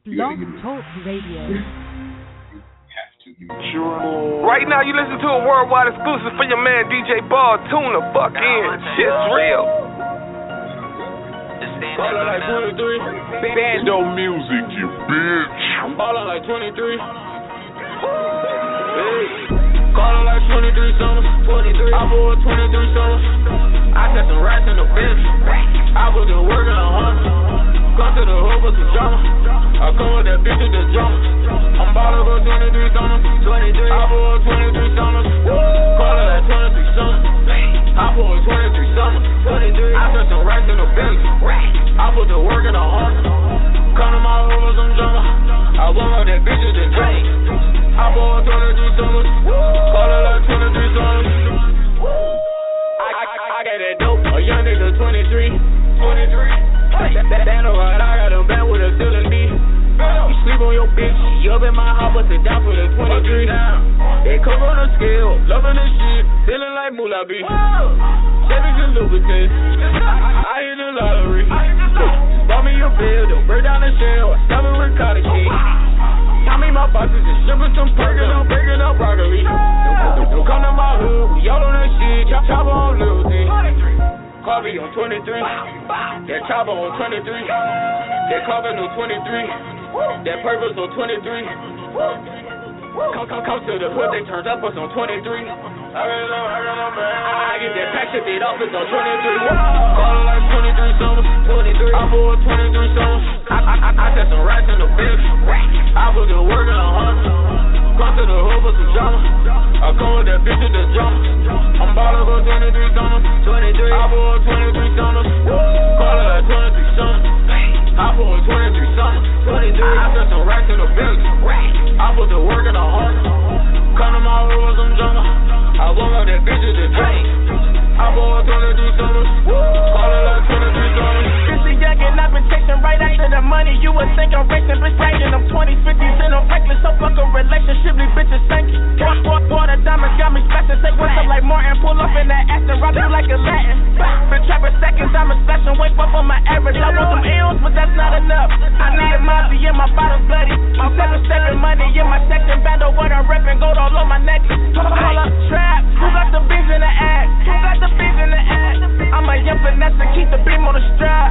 Blog Talk Radio. Right now you listen to a worldwide exclusive for your man DJ Ball. Tune the fuck in. Shit's real. Ballin' like 23. Bando music, you bitch. I'm ballin' like 23. Hey. Callin' like 23 summers. 23. I bought 23 summers. I set some racks in the bench. I put the work in a hundred. Come to the hood for some drama. I come with that bitch with the drama. I'm ballin' for 23 summers. 23. I bought 23 summers. Callin' like 23 summers. I bought 23 summers. 23. I set some racks in the bench. I put the work in a hundred. Come to my hood for some drama. I want all that bitch with the drama. I bought 23 summers. Callin' like 23 summers. I got that dope. A young nigga 23. 23. That alright, I got them back with a ceiling beat. You sleep on your bitch, you up in my house, but sit down for the 23. They come on the scale, loving the shit, feeling like Moolah B. Chevys and Louboutins, I hit the lottery. Bought me a bill, don't break down the shell, I stop it with cottage cheese. I mean my boxes is shipping some breaking up broccoli. Don't come to my hood, we all on that shit, chopper on Lil D. Coffee on 23, that chopper on 23, that coffee on 23, that purpose on 23. Come to the hood, they turned up us on 23. I get that pack shit, that office on 23. Callin' like 23 summers, 23. I bought 23 summers. I set some racks in the bench. I put the work in a hundred. Come to the hood for some drama. I come with that bitch with the drama. I'm ballin' for 23 summers. 23. I bought 23 summers. Callin' like 23 summers. I bought 23 summers. 23. I set some racks in the bench. I put the work in a hundred. Come to my hood for some drama. I want all that bitch with the drama. I bought 23 summers. Callin' like 23 summers. Since a youngin', I've been chasing right after the money. You would think I'm racing, bitch, racing. I'm 20s, 50s, and I'm reckless. So fuck a relationship, these bitches thank you. Water diamonds got me splashing. Say what's up like Martin. Pull up in that Aston, rock you like a Latin. Been trapping seconds, I'm a special. Wake up on my average. I want some L's, but that's not enough. I need a Mozzie in my bottom bloody. I'm 7 money in my section. Bando, what I'm reppin', gold all on my neck. Call up trap. Who got the beans in the ad? Who got the beans in the ad? I'm a young finesse to keep the beam on the strap.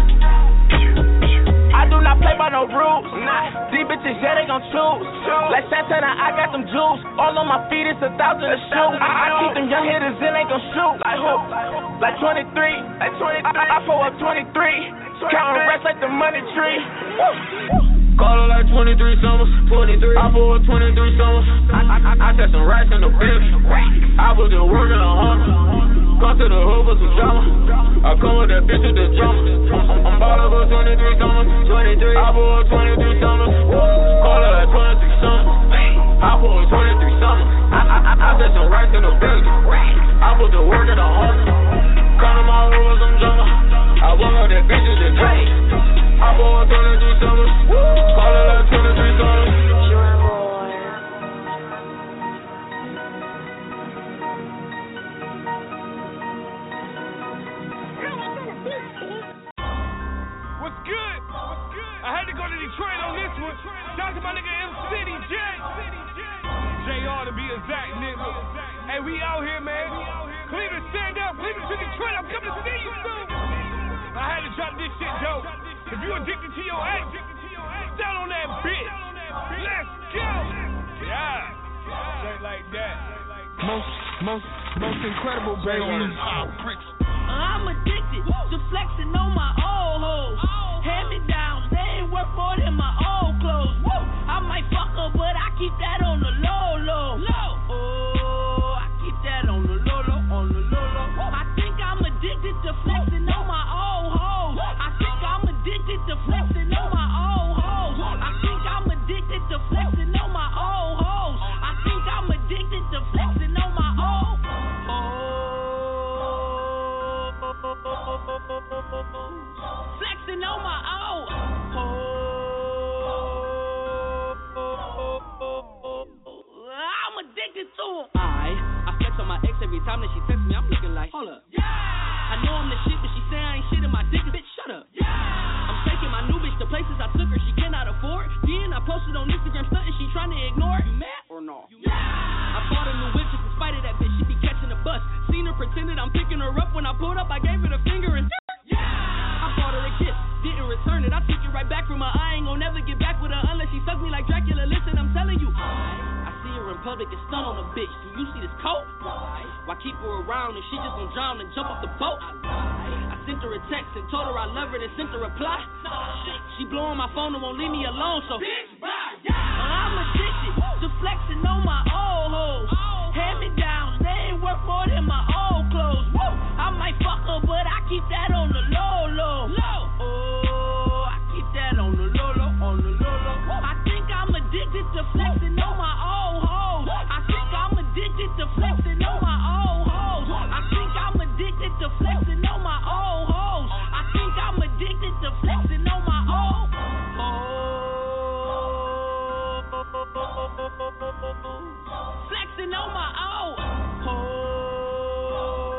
I do not play by no rules. These bitches, yeah, they gon' choose. Like Santana, I got them jewels. All on my feet, it's 1,000 a shoe. I keep them young hitters in, they gon' shoot. Like who? Like 23. Like 23. I pull up 23. Counting racks like the money tree. Callin' like 23 summers. 23. I bought 23 summers. I set some racks in the bench. I put the work in a hundred. Come to the hood for some drama. I come with that bitch with the drama. I'm ballin' for 23 summers. 23. I bought 23 summers. Callin' like 23 summers. I bought 23 summers. I set some racks in the bench. I put the work in a hundred. Come to my hood for some drama. I want all that bitch with the drama. I bought 23 summers. Callin' like 23 summers. Detroit on this one. Shout out to my nigga M City J. JR to be exact, nigga. Hey, we out here, man. Cleveland, stand up. Cleveland to Detroit. I'm coming to see you soon. I had to drop this shit, though. If you addicted to your ex, stand on that bitch. Let's go. Yeah. Straight like that. Most incredible, baby. I'm addicted to flexing on my old hoes. Hand me down, they ain't worth more than my old clothes. I might fuck her, but I keep that on the low. Oh, I keep that on the low. I think I'm addicted to flexing on my old hoes. I think I'm addicted to flexing on my old hoes. I think I'm addicted to flexing on my old hoes. I think I'm addicted to flexing on my old flexing on my old I'm addicted to him. I flex on my ex every time that she texts me. I'm looking like, hold up. Yeah. I know I'm the shit, but she say I ain't shit in my dick. Bitch, shut up. Yeah. I'm taking my new bitch to places I took her. she cannot afford. Then I posted on Instagram stunting, she trying to ignore it. You mad or no? I bought a new whip just in spite of that bitch, she be catching a bus. Seen her pretended I'm picking her up. When I pulled up, I gave her the finger and I bought her a kiss, didn't return it. I took it right back from her. I ain't gon' never get back with her unless she suck me like Dracula. Listen, I'm telling you, I see her in public and stun on a bitch. Do you see this coat? Why keep her around if she just gon' drown and jump off the boat? I sent her a text and told her I love her, then sent her a reply. She blowing my phone and won't leave me alone, so I'm addicted to flexing on my old hoes. Hand me down, they ain't worth more than my old clothes. Woo! I might fuck her, but I keep that on the low. Oh, I keep that on the low. I think I'm addicted to flexing on my old hoes. I think I'm addicted to flexing on my old hoes. I think I'm addicted to flexing on my old hoes. I think I'm addicted to flexing on my old hoes. Flexing on my old hoes.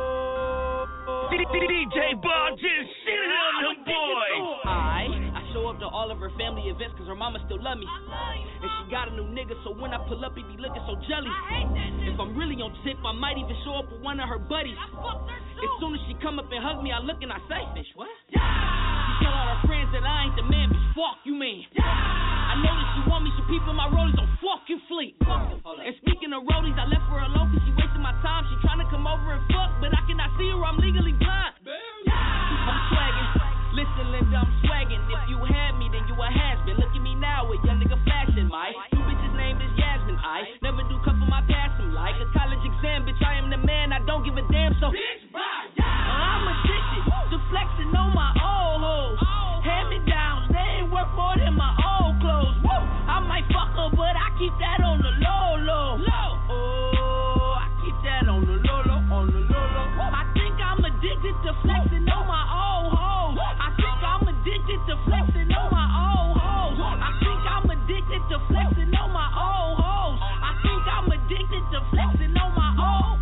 DJ Ball just shitting on them boys. I show up to all of her family events cause her mama still love me. And she got a new nigga, so when I pull up, he be looking so jelly. If I'm really on tip, I might even show up with one of her buddies. As soon as she come up and hug me, I look and I say, bitch, what? She tell all her friends that I ain't the man, bitch, fuck you, man. I know that she want me, so people in my rollies don't fuck you, fleet. And speaking of rollies, I left her alone cause she wasting my time. She trying to come over and fuck, but I cannot see her, I'm legally blind. I'm swagging. Listen, Linda, I'm swagging. If you had me, then you a has-been. Look at me now, a young nigga flashing, my two bitches named is Yasmin. I never do cut for my past, I'm like a college exam, bitch, I am the man, I don't give a damn, so I'm addicted to flexing on my old hoes. Hand me down, they ain't worth more than my old clothes. Woo! I might fuck her, but I keep that on the low. Oh, I keep that on the low. I think I'm addicted to flexing on my old hoes. I think I'm addicted to flexing on my old hoes. I think I'm addicted to flexing on my old hoes. I think I'm addicted to flexing on my old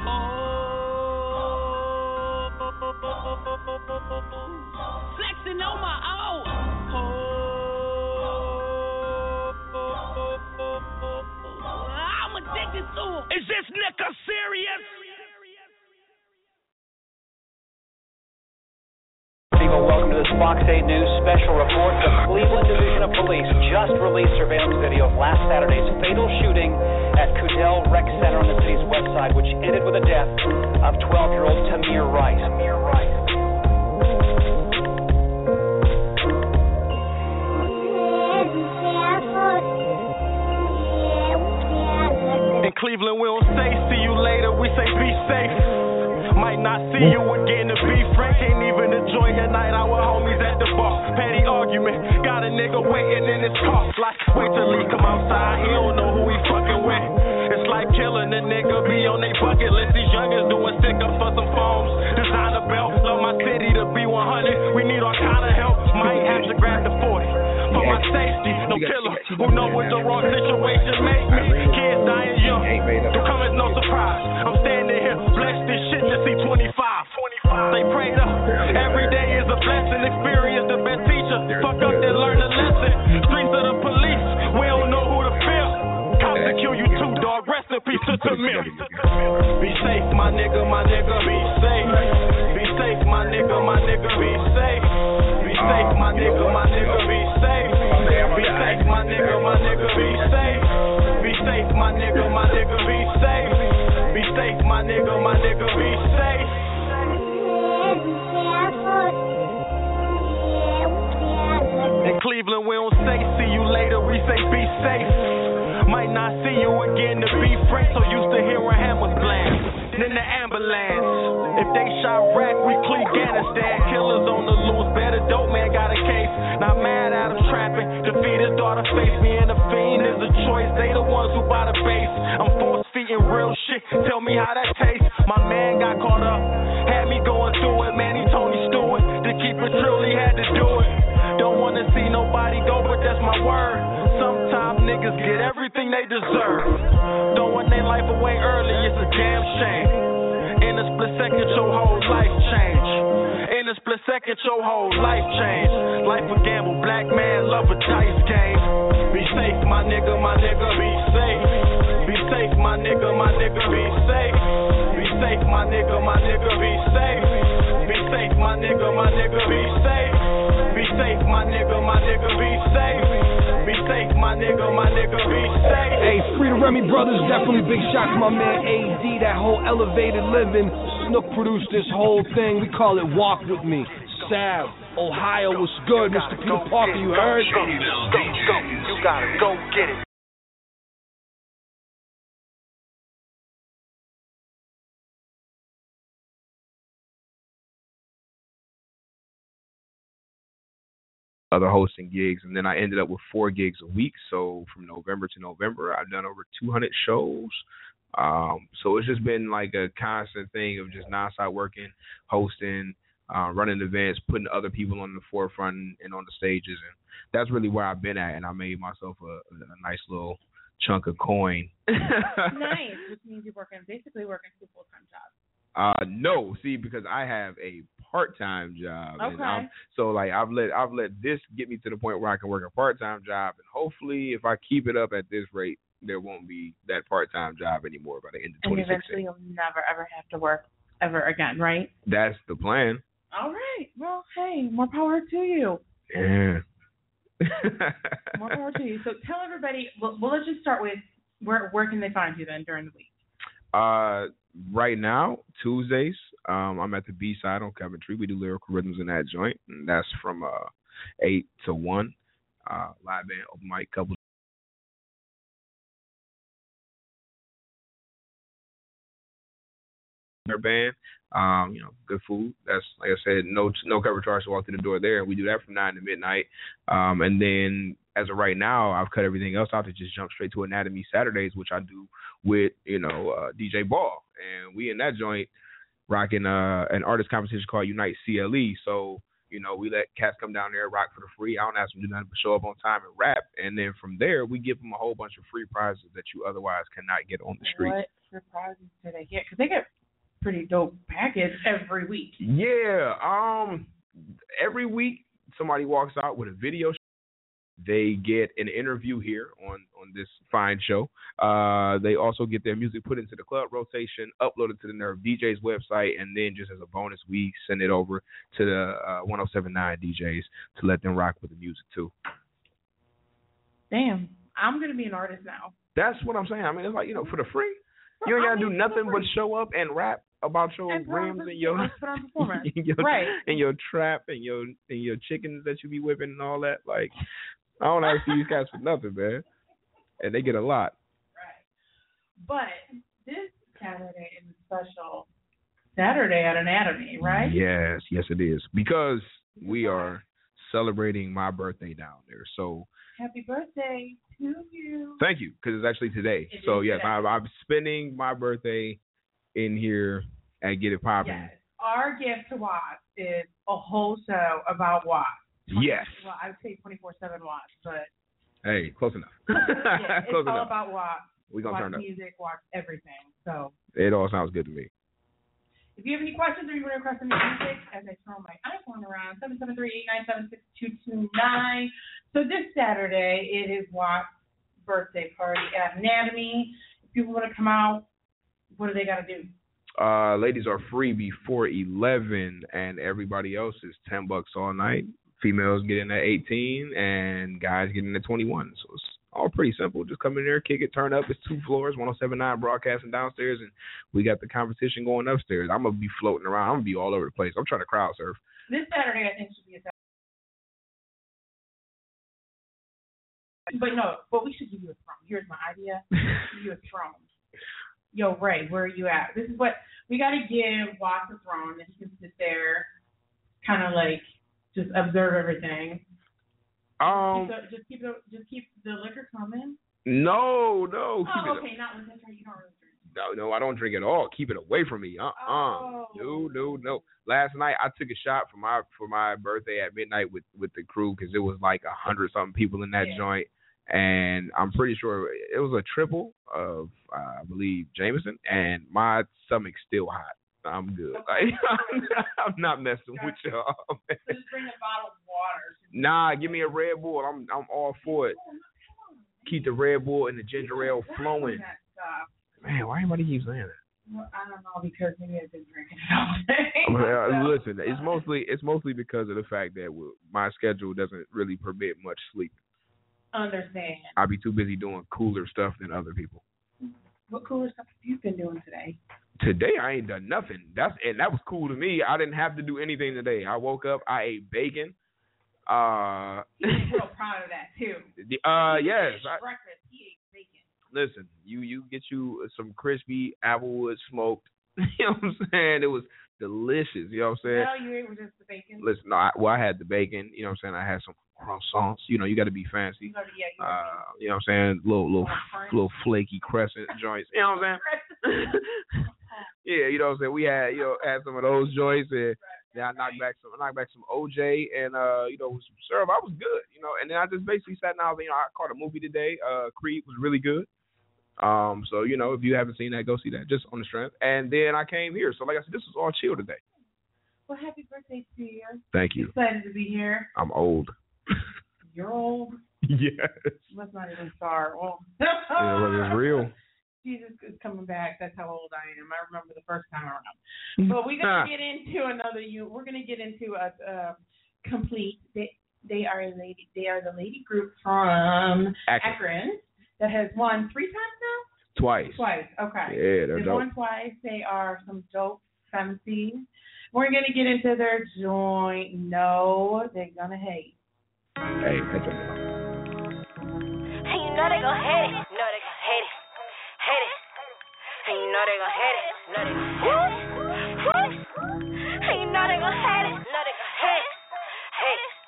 hoes. Flexing on my old hoes. I'm addicted to them. Is this nigga serious? Welcome to this Fox 8 News special report. The Cleveland Division of Police just released surveillance video of last Saturday's fatal shooting at Cudell Rec Center on the city's website, which ended with the death of 12-year-old Tamir Rice. In Cleveland, we don't say see you later, we say be safe. Might not see you again, to be frank. Can't even enjoy your night out with homies at the bar. Petty argument, got a nigga waiting in his car. Like, wait till he come outside, he don't know who he fucking with. It's like killing a nigga, be on they bucket list. These youngins doing stick-ups for some phones. Designer belt, love my city to be 100. We need all kind of help, might have to grab the 40. For my safety, no killer who know what the wrong situation make me. Kids dying young, to come as no surprise. I'm standing here, blessed this shit to see 25. They prayed up, every day is a blessing. Experience the best teacher, fuck up then learn a lesson. Streets of the police, we don't know who to feel. Cops to kill you too, dog, rest in peace to Tamir. Be safe, my nigga, be safe. Be safe, my nigga, be safe. Be safe, my nigga, be safe. Be safe, my nigga, be safe. Be safe, my nigga, be safe. Be safe, my nigga, be safe. In Cleveland, we don't say see you later, we say be safe. Might not see you again, to be frank, so used to hearing hammers blast. Then the ambulance, if they shot Rack, we clean Afghanistan. Killers on the loose, better dope man got a case. Not mad at him trapping, defeat his daughter face. Me and the fiend is a choice, they the ones who buy the base. I'm force feeding real shit, tell me how that tastes. My man got caught up, had me going through it. Man, he Tony Stewart, to keep it true, he had to do it. Don't wanna see nobody go, but that's my word. Sometimes niggas get everything they deserve. Throwing their life away early, it's a damn shame. In a split second, your whole life change. In a split second. second, your whole life change. Life a gamble, black man, love a dice game. Be safe, my nigga, be safe. Be safe, my nigga, be safe. Be safe, my nigga, be safe. Be safe, my nigga, be safe. Be safe, my nigga, be safe. Be safe, my nigga, be safe. Hey, Free the Remy Brothers, definitely big shout to my man AD, that whole elevated living. Snook produced this whole thing. We call it Walk With Me. Sav, Ohio was good. Mr. Peter Parker, you heard? Go. You gotta go get it. Other hosting gigs, and then I ended up with 4 gigs a week. So from November to November, I've done over 200 shows. So it's just been like a constant thing of just nonstop working, hosting, running events, putting other people on the forefront and on the stages, and that's really where I've been at. And I made myself a nice little chunk of coin. Nice, which means you're basically working 2 full-time jobs. No, see, because I have a part-time job. Okay. And so like I've let this get me to the point where I can work a part-time job, and hopefully if I keep it up at this rate, there won't be that part-time job anymore by the end of 2016. And eventually you'll never ever have to work ever again, right? That's the plan. All right. Well, hey, more power to you. Yeah. More power to you. So tell everybody. Well, let's just start with where can they find you then during the week? Right now, Tuesdays, I'm at the B-side on Coventry. We do lyrical rhythms in that joint, and that's from 8 to 1. Live band, open mic, couple. Band, good food. That's, like I said, no cover charge to walk through the door there. We do that from 9 to midnight. And then as of right now, I've cut everything else out to just jump straight to Anatomy Saturdays, which I do with, DJ Ball. And we in that joint rocking an artist competition called Unite CLE. So, we let cats come down there, rock for the free. I don't ask them to do nothing but show up on time and rap. And then from there, we give them a whole bunch of free prizes that you otherwise cannot get on the street. What free prizes do they get? Because they get pretty dope package every week. Yeah. Every week somebody walks out with a video. They get an interview here on this fine show. They also get their music put into the club rotation, uploaded to the Nerve DJs website, and then just as a bonus, we send it over to the 1079 DJs to let them rock with the music too. Damn, I'm gonna be an artist now. That's what I'm saying. I mean, it's like, for the free. You ain't gotta do nothing but show up and rap about your rims and your right. and your trap and your chickens that you be whipping and all that. Like, I don't ask these guys for nothing, man. And they get a lot. Right. But this Saturday is a special Saturday at Anatomy, right? Yes, it is. Because we are celebrating my birthday down there. So happy birthday to you. Thank you, because it's actually today. So yes, I'm spending my birthday in here at Get It Poppin'. Yes. Our gift to Watts is a whole show about Watts. Yes. Well, I would say 24/7 Watts, but hey, close enough. Yeah, it's close all enough. about Watts. We're gonna turn up. Music, Watts, everything. So it all sounds good to me. If you have any questions or you want to request any music, as I throw my iPhone around, 773-897-6229. So this Saturday, it is Watts' birthday party at Anatomy. If people want to come out, what do they got to do? Ladies are free before 11, and everybody else is $10 all night. Females get in at 18, and guys get in at 21. So it's all pretty simple. Just come in there, kick it, turn up. It's 2 floors, 1079 broadcasting downstairs, and we got the competition going upstairs. I'm going to be floating around. I'm going to be all over the place. I'm trying to crowd surf. This Saturday, I think, should be a Saturday. But we should give you a throne. Here's my idea. Give you a throne. Yo, Ray, where are you at? This is what we got to give Watts a throne that he can sit there, kind of like just observe everything. Just keep the liquor coming. No. Oh, okay, not liquor. You don't really drink. No, I don't drink at all. Keep it away from me. No. Last night I took a shot for my birthday at midnight with the crew because it was like 100-something people in that joint. And I'm pretty sure it was a triple of, I believe, Jameson, and my stomach's still hot. I'm good. Like, I'm not messing with y'all. Man. Just bring a bottle of water. Nah, give me a Red Bull. I'm all for it. Keep the Red Bull and the ginger ale flowing. Man, why everybody keep saying that? Well, I don't know, because maybe I've been drinking it all day. Listen, it's mostly because of the fact that my schedule doesn't really permit much sleep. Understand. I'll be too busy doing cooler stuff than other people. What cooler stuff have you been doing today? Today I ain't done nothing. That was cool to me. I didn't have to do anything today. I woke up, I ate bacon. He's real proud of that too. Yes. Breakfast, he ate bacon. Listen, you get you some crispy applewood smoked. You know what I'm saying? It was delicious. You know what I'm saying? No, you ate with just the bacon. Listen, no, I had the bacon. You know what I'm saying? I had some croissants. You know, you got to be fancy. You know what I'm saying? Little flaky crescent joints. You know what I'm saying? Yeah, you know what I'm saying? We had had some of those joints, and then I knocked back some OJ and with some syrup. I was good, and then I just basically sat down. I caught a movie today. Creed was really good. So if you haven't seen that, go see that just on the strength. And then I came here. So like I said, this was all chill today. Well, happy birthday to you. Thank you. Excited to be here. I'm old. You're old? Yes. Let's not even start. Well, it's real. Jesus is coming back. That's how old I am. I remember the first time around. But we're gonna get into another. We're gonna get into a complete. They are the lady group from Akron that has won 3 times now. Twice. Okay. Yeah, they're dope. Won twice. They are some dope femmes. We're gonna get into their joint. No, they're gonna hate. Hey, that's okay. Hey, you know they gon' hate it. No, they gon' hate it. Hate it. Hey, you know they gon' hate it. No, they gon' hate it. Hey, you know they gon' hate it. No, they gon' hate it. Hate it.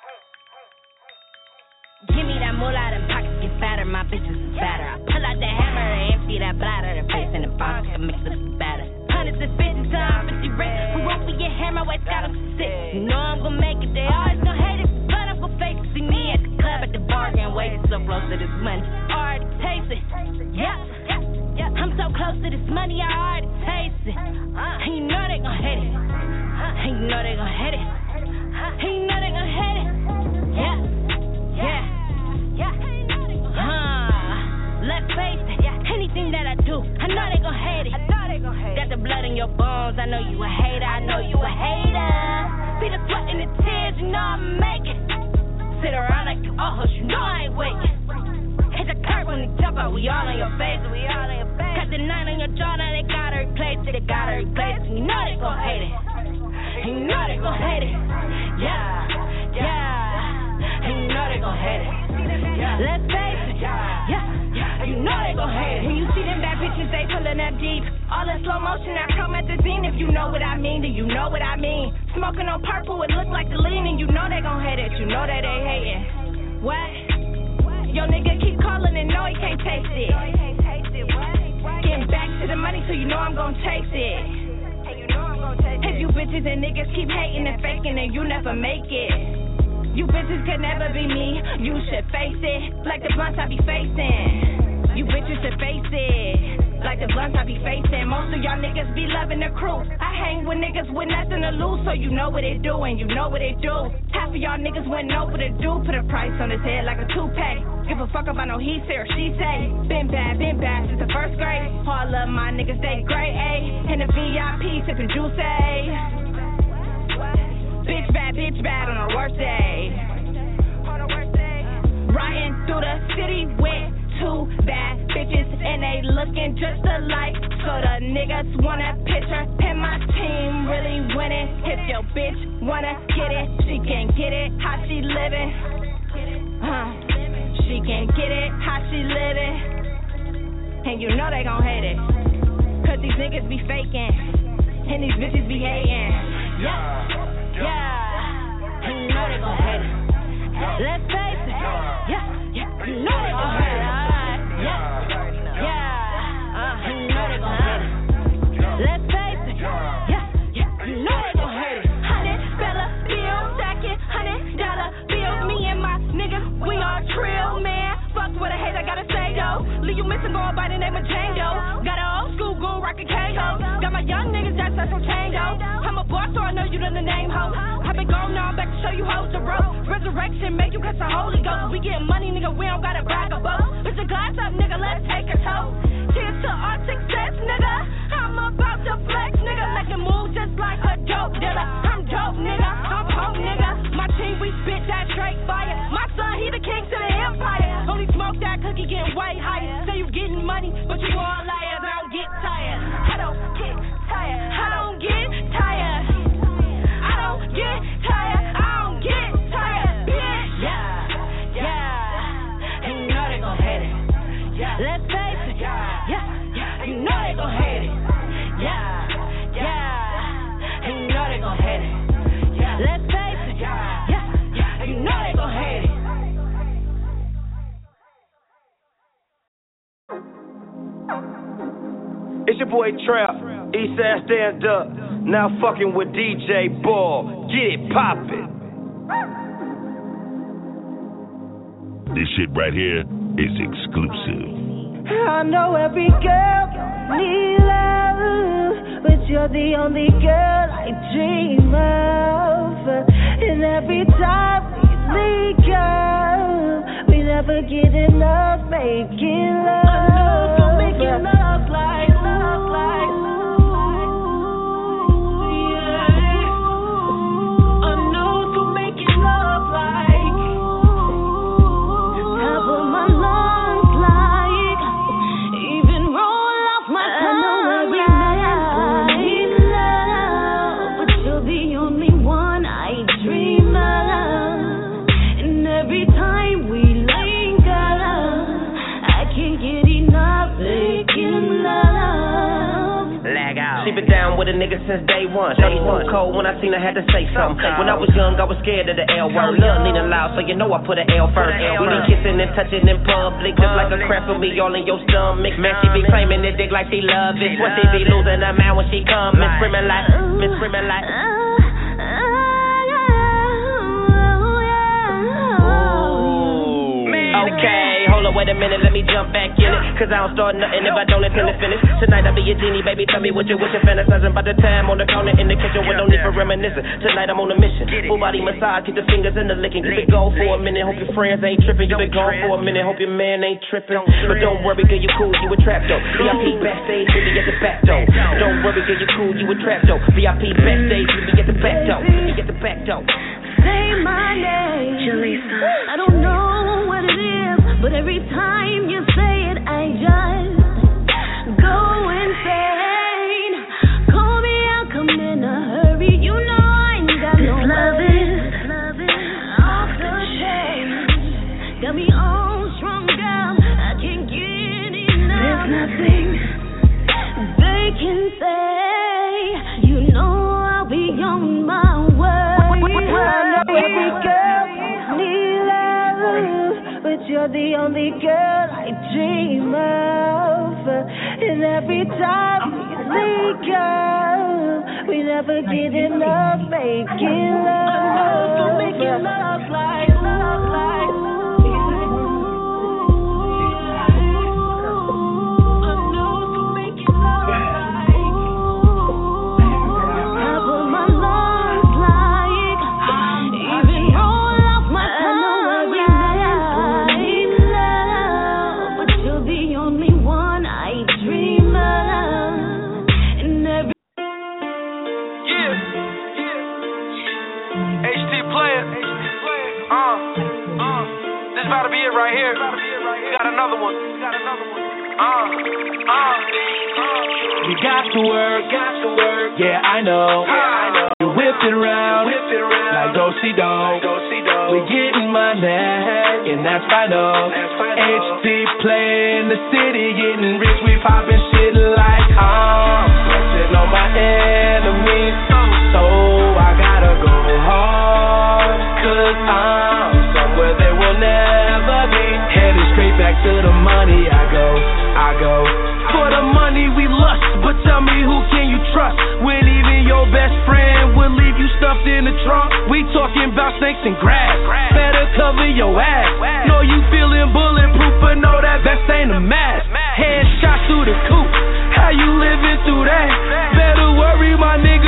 Give me that moolah, them pockets get fatter. My bitches is fatter. I pull out the hammer and empty that bladder. The face in the box can mix up the batter. Hundreds of bitches till I'm 50 rich. Who won't be your hair? My waist got them sick. You know I'm gon' make it. They always gon' hate it. Face to see me at the club at the bar, can't wait so close to this money. Already taste it. Yeah. I'm so close to this money, I already taste it. And you know they gon' hate it. And you know they gon' hate it. And you know they gon' hate it. Yeah. Let's face it. Anything that I do, I know they gon' hate it. Got the blood in your bones, I know you a hater. I know you a hater. See the sweat and the tears, you know I'm making. Sit around like you all hoes, you know I ain't waiting. Hit the curb when they jump out, we all on your face. Cut the 9 on your jaw, now they gotta replace it. And you know they gon' hate it. And you know they gon' hate it. Yeah. And you know they gon' hate it. Let's face it. Yeah. You know they gon' hate it. When you see them bad bitches, they pullin' up deep. All in slow motion, I come at the scene. If you know what I mean, then you know what I mean. Smoking on purple, it look like the lean, and you know they gon' hate it. You know that they hating. What? Yo, nigga keep calling and know he can't taste it. Getting back to the money, so you know I'm gon' chase it. If you bitches and niggas keep hating and faking, then you never make it. You bitches could never be me. You should face it like the blunts I be facing. You bitches should face it like the blunts I be facing. Most of y'all niggas be loving the crew. I hang with niggas with nothing to lose, so you know what they do and you know what they do. Half of y'all niggas wouldn't know what to do. Put a price on his head like a toupee. Give a fuck about no he say or she say. Been bad since the first grade. All of my niggas they grade A. In the VIP sipping juice A. Bitch bad on her worst day. Riding through the city with 2 bad bitches and they looking just alike. So the niggas wanna picture and my team really winning. If your bitch wanna get it, she can get it. How she living? She can get it. How she living? And you know they gon' hate it. Cause these niggas be faking and these bitches be hating. Yeah. And you know they gon' hate it. Let's face it. Yeah. You know they gon' hate it. And you know they gon' hate it. Let's face it. Yeah. You know they gon' hate it. $100 bill, stacking $100 bills. Me and my niggas, we all trill, man. Fuck what I hate, I gotta say though. Leave you missing, going by the name of Django. Got an old school goon rockin' Kango. Got my young niggas that's some gon' change, oh. I'm a boss, so I know you done the name, ho. I've been gone now, I'm back to show you hoes the rope. Resurrection, make you catch the Holy Ghost. We getting money, nigga, we don't gotta brag about. Put your glass up, nigga, let's take a toast. Cheers to our success, nigga. I'm about to flex, nigga. Making moves just like a dope dealer. I'm dope, nigga. I'm hope, nigga. My team, we spit that straight fire. My son, he the king to the empire. Only smoke that cookie, getting way higher. Say you getting money, but you all liars. I don't get tired. I don't get tired. I don't get tired. I don't get tired. I don't get tired, bitch. Yeah. And you know they gon' hate it. Let's face it. Yeah. You know they gon' hate it. Yeah. And you know they gon' hate it. Let's face it. Yeah. You know they gon' hate it. It's your boy Trap, Eastside Stand Up, now fucking with DJ Ball. Get it poppin'. This shit right here is exclusive. I know every girl needs love, but you're the only girl I dream of. And every time we link up, we never get enough making love. Making love like. With a nigga since day one. Shawty so cold when I seen her, had to say something. When I was young, I was scared of the L word. Love leaning loud, so you know I put an L first. We be kissing and touching in public, just like a crap for me all in your stomach. Man, she be claiming the dick like she love it. What she be losing her mind when she come and screaming like. Okay, hold on, wait a minute, let me jump back in it. Cause I don't start nothing if I don't intend to finish. Tonight I'll be a genie, baby, tell me what you're fantasizing about the time on the counter in the kitchen with no need for reminiscing. Tonight I'm on a mission, full body massage, keep the fingers in the licking. You been gone for a minute, hope your friends ain't tripping. You been gone for a minute, hope your man ain't tripping. But don't worry, girl, you cool, you a trap though. VIP backstage, we be at the back door. Don't worry, girl, you cool, you a trap though. VIP backstage, we be at the back door. We be at the back door. Say my name, Jalisa. I don't know what it is, but every time you say it, I just go insane. Call me, I'll come in a hurry. You know I ain't got no loving. Off the chain, got me all strung out. I can't get enough. There's nothing they can say. You know I'll be on my way. Every girl needs love, but you're the only girl I dream of. And every time we link up, we never get enough making love. Making love like. About to be it right here. We got another one. You got to work. Yeah, I know. You whipped it around like Go-See Dog. We getting money, and that's final. HT play in the city, getting rich. We popping shit like flexing on my enemies. So I gotta go hard, 'cause I'm somewhere they will never be. Headed straight back to the money. I go. For the money we lust, but tell me who can you trust when even your best friend will leave you stuffed in the trunk? We talking about snakes and grass. Better cover your ass. Know you feeling bulletproof, but know that vest ain't a mask. Headshot through the coop. How you living through that? Better worry, my nigga.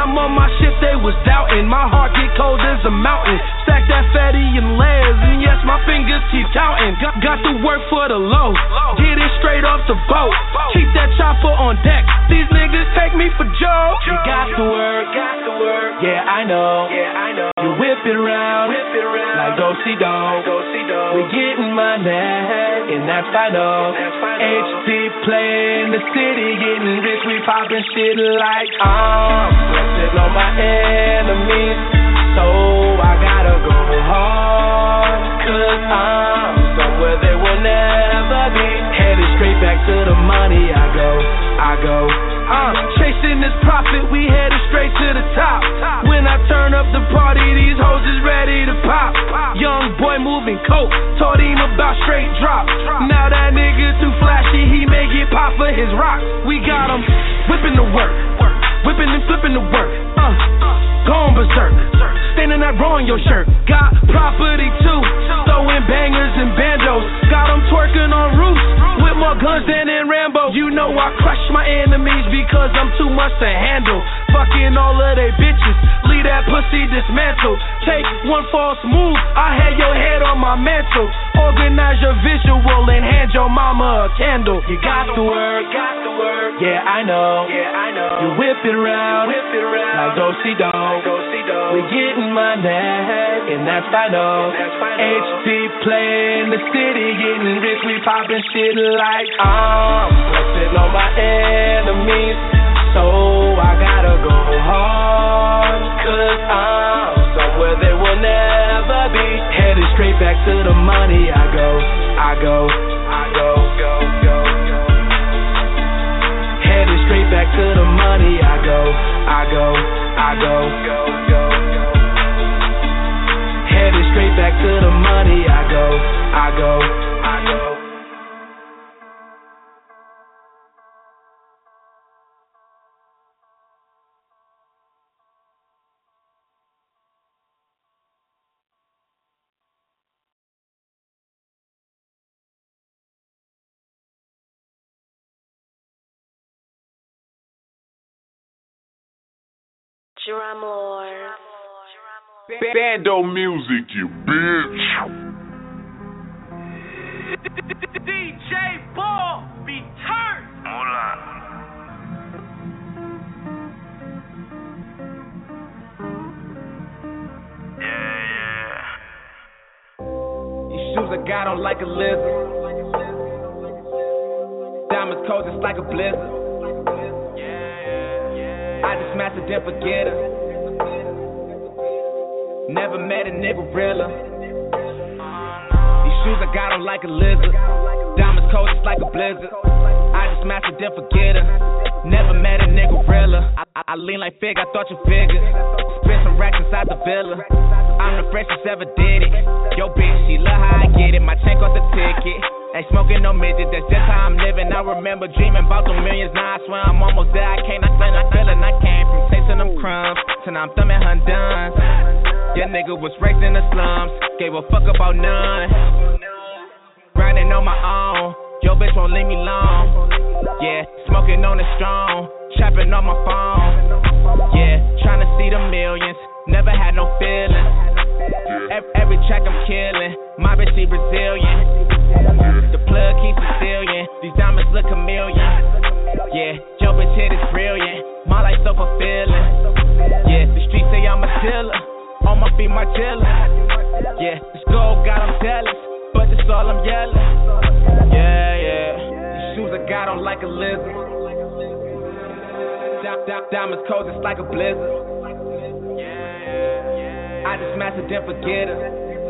I'm on my shit, they was doubting. My heart get cold as a mountain. Stack that fatty in layers, and yes, my fingers keep counting. Got to work for the low, get it straight off the boat. Keep that chopper on deck. These niggas take me for Joe. You got to work, yeah, I know. You whip it round, like go-see dog. We getting money, and that's final. HP play in the city, getting rich, we poppin' shit like I'm flexing on my enemies. So I gotta go hard, cause I'm somewhere they will never be. Headed straight back to the money, I go. Chasing this profit, we headed straight to the top. When I turn up the party, these hoes is ready to pop. Young boy moving coke, taught him about straight drop. Now that nigga too flashy, he may get pop for his rock. We got him whipping the work, whipping and flipping the work. Gone berserk, standing that raw in your shirt. Got property too, throwing bangers and banjos. Got them twerking on roofs with more guns than in Rambo. You know I crush my enemies because I'm too much to handle. Fucking all of they bitches, leave that pussy dismantled. Take one false move, I had your head on my mantle. Organize your visual and hand your mama a candle. You got to work, yeah, I know. You whip it round, like go-see dog. We getting money, and that's final. HP play in the city, getting rich, we poppin' shit like I'm flexing on my enemies. So I gotta go hard, cause I'm somewhere they will never be. Headed straight back to the money, I go. Headed straight back to the money, I go. Headed straight back to the money, I go. Jerome Lord. Bando music, you bitch. DJ Ball, return. Hola. Yeah. These shoes I got on like a lizard. Diamonds cold just like a blizzard. I just mastered and forget her. Never met a nigga realer. These shoes I got on like a lizard. Diamonds cold just like a blizzard. I just mastered and forget her. Never met a nigga realer. I lean like Fig, I thought you figured. Spent some racks inside the villa. I'm the freshest ever did it. Yo bitch, she love how I get it. My chain cost a ticket. Ain't smoking no midget, that's just how I'm living. I remember dreaming about the millions, now I swear I'm almost there. I can't explain, I feel it, I came from tasting them crumbs to now I'm thumbing Honduns. Yeah, nigga was raised in the slums, gave a fuck about none. Grinding on my own, yo bitch won't leave me long. Yeah, smoking on the strong, trapping on my phone. Yeah, trying to see the millions, never had no feelings. Every track I'm killing, my bitch she Brazilian. The plug keeps Sicilian, these diamonds look chameleon. Yeah, your bitch hit is brilliant, my life so fulfilling. Yeah, the streets say I'm a dealer, on my feet my dealer. Yeah, this gold got them jealous, but that's all I'm yelling. Yeah, these shoes I got on like a lizard. Diamonds cold just like a blizzard. I just mastered and forget her.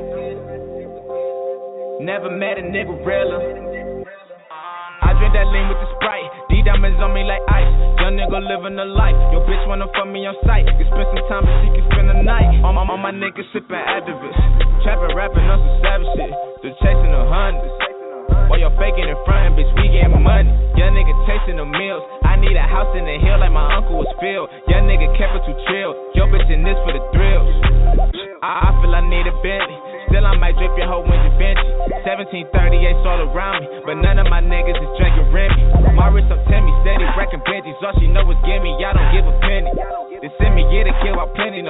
Never met a nigga realer. I drink that lean with the Sprite. D-diamonds on me like ice. Young nigga living a life. Your bitch wanna fuck me on sight. You spend some time but she can spend the night. All my niggas sippin' activists. Trappin', rapping on some savage shit. Just chasing the hundreds. While you're faking and frontin', bitch, we getting money. Young nigga chasing the meals. I need a house in the hill like my uncle was Phil. Young nigga kept it too chill. Yo bitch in this for the thrills. I feel I need a Bentley. Still I might drip your whole winter Vinci. 1738 all around me, but none of my niggas is drinking Remy. My wrist on Timmy, steady wrecking Benjis. All she know is gimme, I don't give a penny. They send me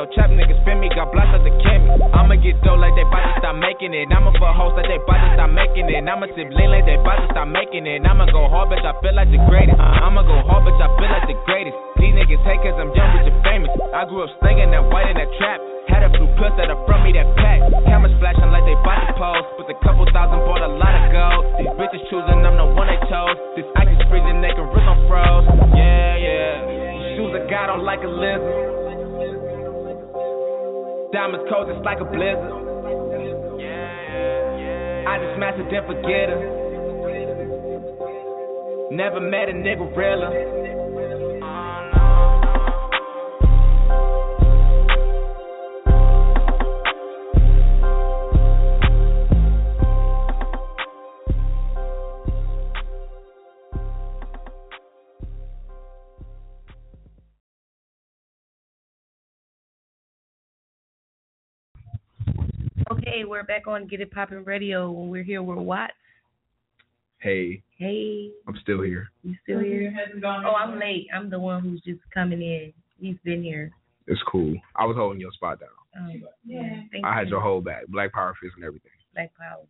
no trap niggas spin me, got blocks at the Kimmy. I'ma get dough like they bout to stop making it. I'ma fuck hoes like they bout to stop making it. I'ma sip lean like they bout to stop making it. I'ma go hard, bitch, I feel like the greatest. I'ma go hard, bitch, I feel like the greatest. These niggas hate cause I'm young, but you're famous. I grew up slinging that white in that trap. Had a blue plus that up from me that pack. Cameras flashing like they bout to pose. With a couple thousand, bought a lot of gold. These bitches choosing, I'm the one they chose. This ice is freezing, they can rip on froze. Yeah, yeah. Shoes I got on like a lizard. Diamonds cold just like a blizzard. I just mastered then forget her. Never met a nigga realer. Okay, we're back on Get It Poppin' Radio. We're here with Watts. Hey. Hey. I'm still here. You still here? Oh, I'm late. I'm the one who's just coming in. He's been here. It's cool. I was holding your spot down. Oh, yeah. I had your whole back. Black Power fist and everything. Black Power.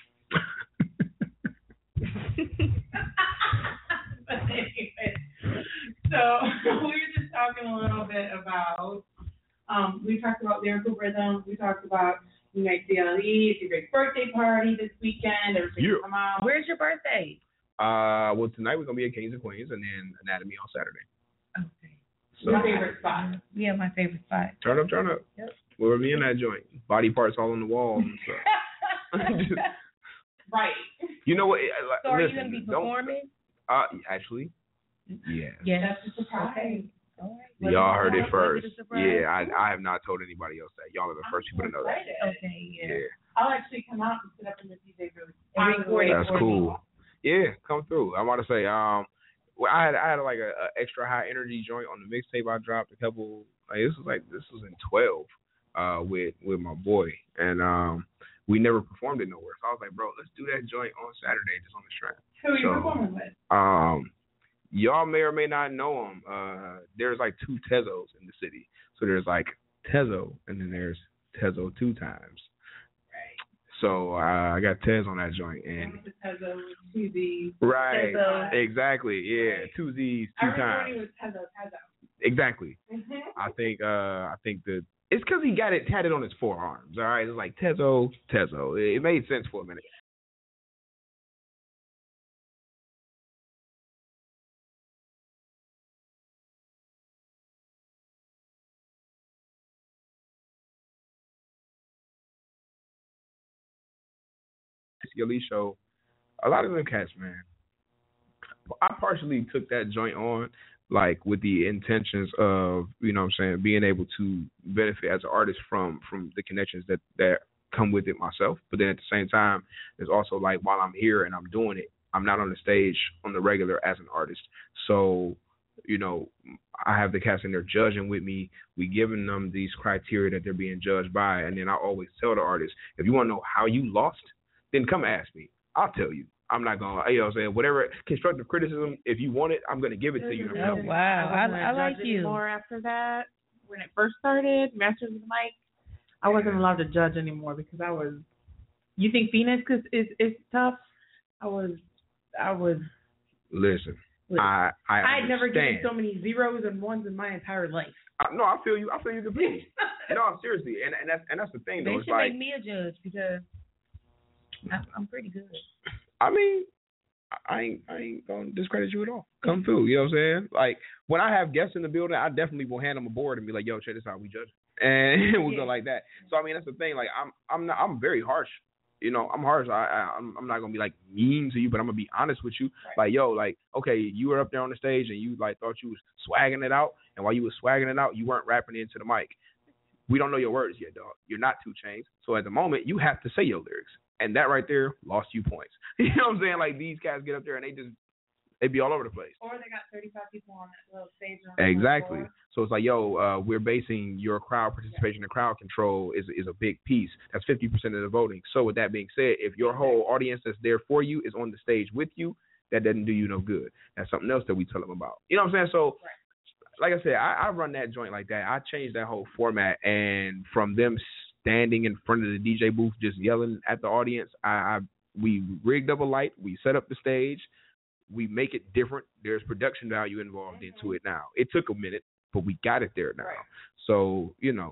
But anyway, so we were just talking a little bit about, we talked about lyrical rhythm. We talked about you make CLE. It's your big birthday party this weekend. Everything come out. Where's your birthday? Well, tonight we're gonna be at Kings and Queens, and then Anatomy on Saturday. Okay. So, my favorite spot. Yeah, my favorite spot. Turn up. Yep. We're in that joint. Body parts all on the wall and stuff. Right. You know what? So are you gonna be performing? Actually, yeah. Yes. That's a surprise. Okay. All right. Y'all heard it first. Yeah, I have not told anybody else that. Y'all are the first people to know that. Okay, yeah. I'll actually come out and sit up in the DJ booth. That's cool. Yeah, come through. I want to say, well, I had like a extra high energy joint on the mixtape I dropped a couple. This was in 12, with my boy, and we never performed it nowhere. So I was like, bro, let's do that joint on Saturday, just on the strap. Who are you performing with? Y'all may or may not know him. There's like two Tezos in the city. So there's like Tezo, and then there's Tezo 2 times. So I got Tez on that joint, and Tezo, 2 Z's. Right, Tezo. Exactly, yeah, 2 Z's, 2 times. I remember it was Tezo. Exactly. Mm-hmm. I think that it's because he had it on his forearms. All right, it's like Tezo. It made sense for a minute. CLE show, a lot of them cats, man. I partially took that joint on, like, with the intentions of, you know what I'm saying, being able to benefit as an artist from the connections that come with it myself. But then at the same time, there's also, like, while I'm here and I'm doing it, I'm not on the stage on the regular as an artist. So, you know, I have the cats in there judging with me. We giving them these criteria that they're being judged by. And then I always tell the artist, if you want to know how you lost, then come ask me. I'll tell you. I'm not going to, you know what I'm saying, whatever constructive criticism, if you want it, I'm going to give it to you. Oh, wow. I like you. More after that, when it first started, Masters of the Mic, I wasn't allowed to judge anymore because you think Phoenix is tough? I was. Listen, I I'd never given so many zeros and ones in my entire life. No, I feel you completely. No, seriously, and that's the thing though. They it's should like, make me a judge because I'm pretty good. I mean, I ain't gonna discredit you at all. Come through, you know what I'm saying? Like, when I have guests in the building, I definitely will hand them a board and be like, "Yo, check this out, we judge," and we'll go like that. So I mean, that's the thing. Like, I'm very harsh. You know, I'm harsh. I'm not gonna be like mean to you, but I'm gonna be honest with you. Right. Like, yo, like, okay, you were up there on the stage and you like thought you was swagging it out, and while you was swagging it out, you weren't rapping into the mic. We don't know your words yet, dog. You're not 2 Chainz. So at the moment, you have to say your lyrics. And that right there lost you points. You know what I'm saying? Like, these guys get up there and they be all over the place. Or they got 35 people on that little stage. Exactly. So it's like, yo, we're basing your crowd participation and crowd control is a big piece. That's 50% of the voting. So with that being said, if your whole audience that's there for you is on the stage with you, that doesn't do you no good. That's something else that we tell them about. You know what I'm saying? So like I said, I run that joint like that. I changed that whole format, and from them standing in front of the DJ booth just yelling at the audience, we rigged up a light, we set up the stage, we make it different. There's production value involved into it now. It took a minute, but we got it there now. Right. So, you know,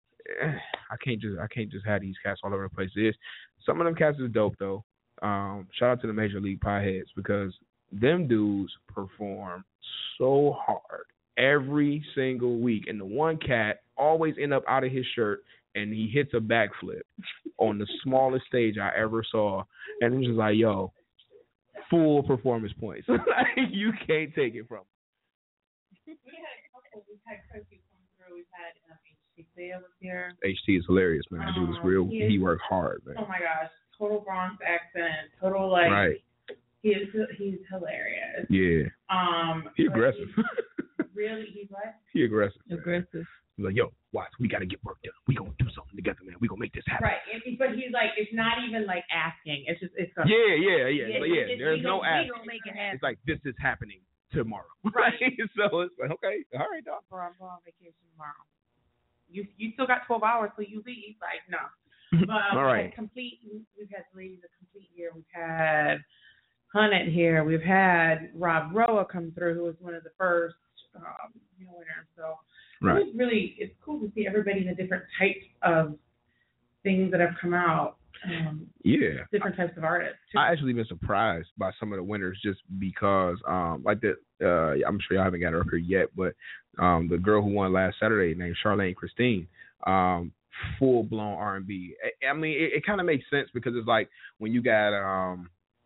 I can't just have these cats all over the place. Some of them cats is dope though. Shout out to the Major League Pieheads, because them dudes perform so hard every single week, and the one cat always end up out of his shirt and he hits a backflip on the smallest stage I ever saw, and I'm just like, yo, full performance points. You can't take it from him. We've had coaches come through. We've had HT was here. HT is hilarious, man. Dude is real. He worked hard, man. Oh my gosh, total Bronx accent, total like. Right. He's hilarious. Yeah. He aggressive. Really, he's what? He aggressive. Man. Aggressive. He's like, yo, watch, we gotta get work done. We gonna do something together, man. We gonna make this happen. Right, but he's like, it's not even like asking. It's just, it's. Yeah. There's no asking. Make it happen. It's like, this is happening tomorrow. Right. So it's like, okay, all right, dog. I'm going on vacation tomorrow. You still got 12 hours till you leave. Like, no. All right. We've had ladies a complete year. We've had Hunnit here. We've had Rob Roa come through, who was one of the first winners. So right. It's cool to see everybody in the different types of things that have come out. Different types of artists. Too. I actually been surprised by some of the winners just because, I'm sure y'all haven't got her up here yet, but the girl who won last Saturday named Charlene Christine, full blown R&B. I mean, it kind of makes sense because it's like when you got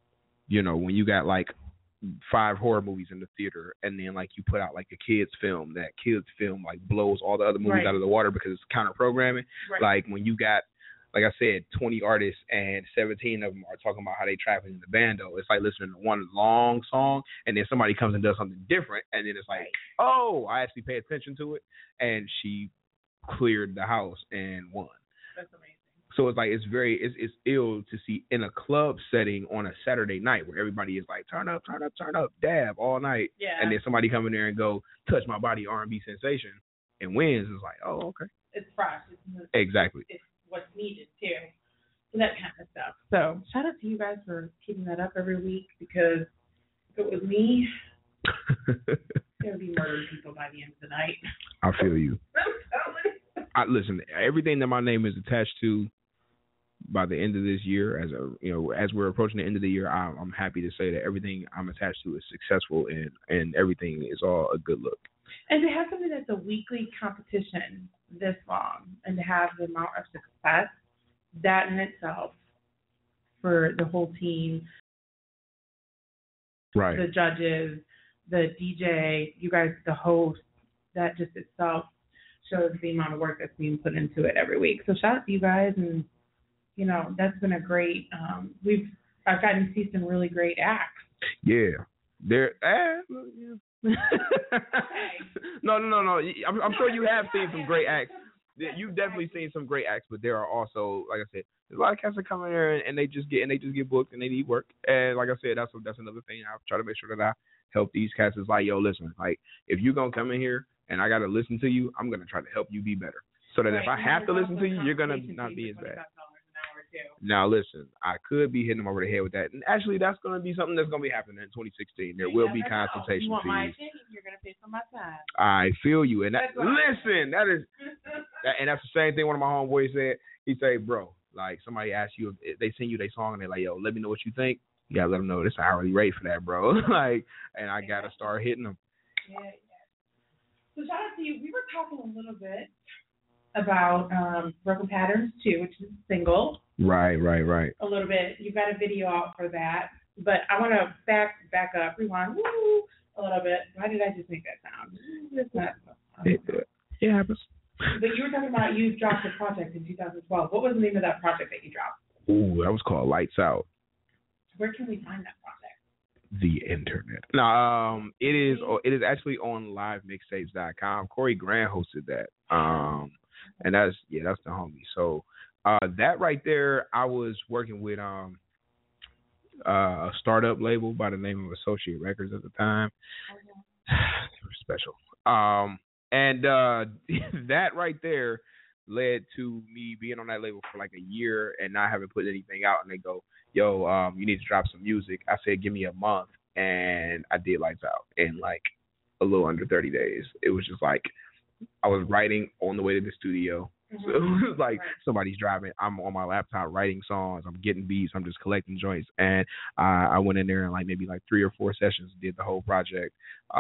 like 5 horror movies in the theater, and then like you put out like a kids film, that kids film like blows all the other movies out of the water because it's counter programming. Right. Like when you got, like I said, 20 artists and 17 of them are talking about how they traveling in the bando. It's like listening to one long song, and then somebody comes and does something different, and then it's like, oh, I actually pay attention to it, and she cleared the house and won. That's amazing. So it's like it's ill to see in a club setting on a Saturday night where everybody is like turn up, dab all night, and then somebody come in there and go touch my body R&B sensation and wins. It's like, oh, okay. It's fresh. Exactly. It's what's needed too. So that kind of stuff. So shout out to you guys for keeping that up every week, because if it was me, there would be murdering people by the end of the night. I feel you. Listen, everything that my name is attached to, by the end of this year, as we're approaching the end of the year, I'm happy to say that everything I'm attached to is successful, and everything is all a good look. And to have something that's a weekly competition this long, and to have the amount of success, that in itself, for the whole team, right, the judges, the DJ, you guys, the host, that just itself shows the amount of work that's being put into it every week. So shout out to you guys, and that's been a great. I've gotten to see some really great acts. Yeah, there. No. I'm sure you have seen some great acts. You've definitely seen some great acts, but there are also, like I said, there's a lot of cats that come in there and they just get booked and they need work. And like I said, that's another thing. I try to make sure that I help these cats. Is like, yo, listen, like if you're gonna come in here and I gotta listen to you, I'm gonna try to help you be better. So that if I have to listen to you, you're gonna not be as bad. Now listen, I could be hitting them over the head with that, and actually that's going to be something that's going to be happening in 2016. There will be consultation fees. You want my opinion, you're going to pay for my time. I feel you, and that's the same thing one of my homeboys said. He said, bro, like somebody asks you if they send you their song and they're like, yo, let me know what you think. You gotta let them know this is an hourly rate for that, bro. Like, and I gotta start hitting them. Yeah. So shout out to you. We were talking a little bit about Broken Patterns too, which is a single. Right. A little bit. You've got a video out for that, but I want to back up, rewind, a little bit. Why did I just make that sound? It's not. It happens. But you were talking about you dropped a project in 2012. What was the name of that project that you dropped? Ooh, that was called Lights Out. Where can we find that project? The internet. No, it is actually on livemixtapes.com. Corey Grant hosted that. And that's the homie. So that right there, I was working with a startup label by the name of Associate Records at the time. They were special. And that right there led to me being on that label for like a year and not having put anything out. And they go, yo, you need to drop some music. I said, give me a month. And I did Lights Out in like a little under 30 days. It was just like I was writing on the way to the studio. So it was like somebody's driving. I'm on my laptop writing songs. I'm getting beats. I'm just collecting joints. And I went in there and like maybe like 3 or 4 sessions, did the whole project.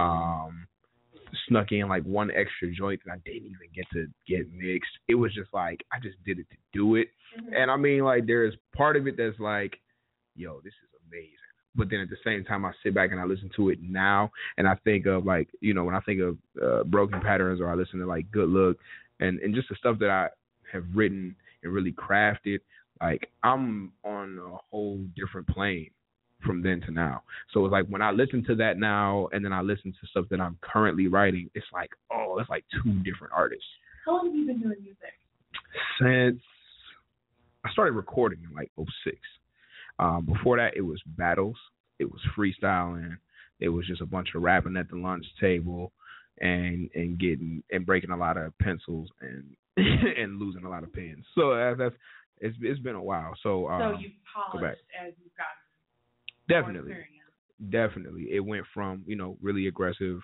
Snuck in like one extra joint that I didn't even get to get mixed. It was just like I just did it to do it. And I mean, like, there's part of it that's like, yo, this is amazing. But then at the same time, I sit back and I listen to it now, and I think of like, you know, when I think of Broken Patterns, or I listen to like Good Look, and just the stuff that I have written and really crafted, like I'm on a whole different plane from then to now. So it's like when I listen to that now and then I listen to stuff that I'm currently writing, it's like, oh, it's like 2 different artists. How long have you been doing music? Since I started recording in like 06. Before that, it was battles. It was freestyling. It was just a bunch of rapping at the lunch table and breaking a lot of pencils and and losing a lot of pens. So it's been a while. So you've polished as you've gotten. Definitely. It went from, you know, really aggressive,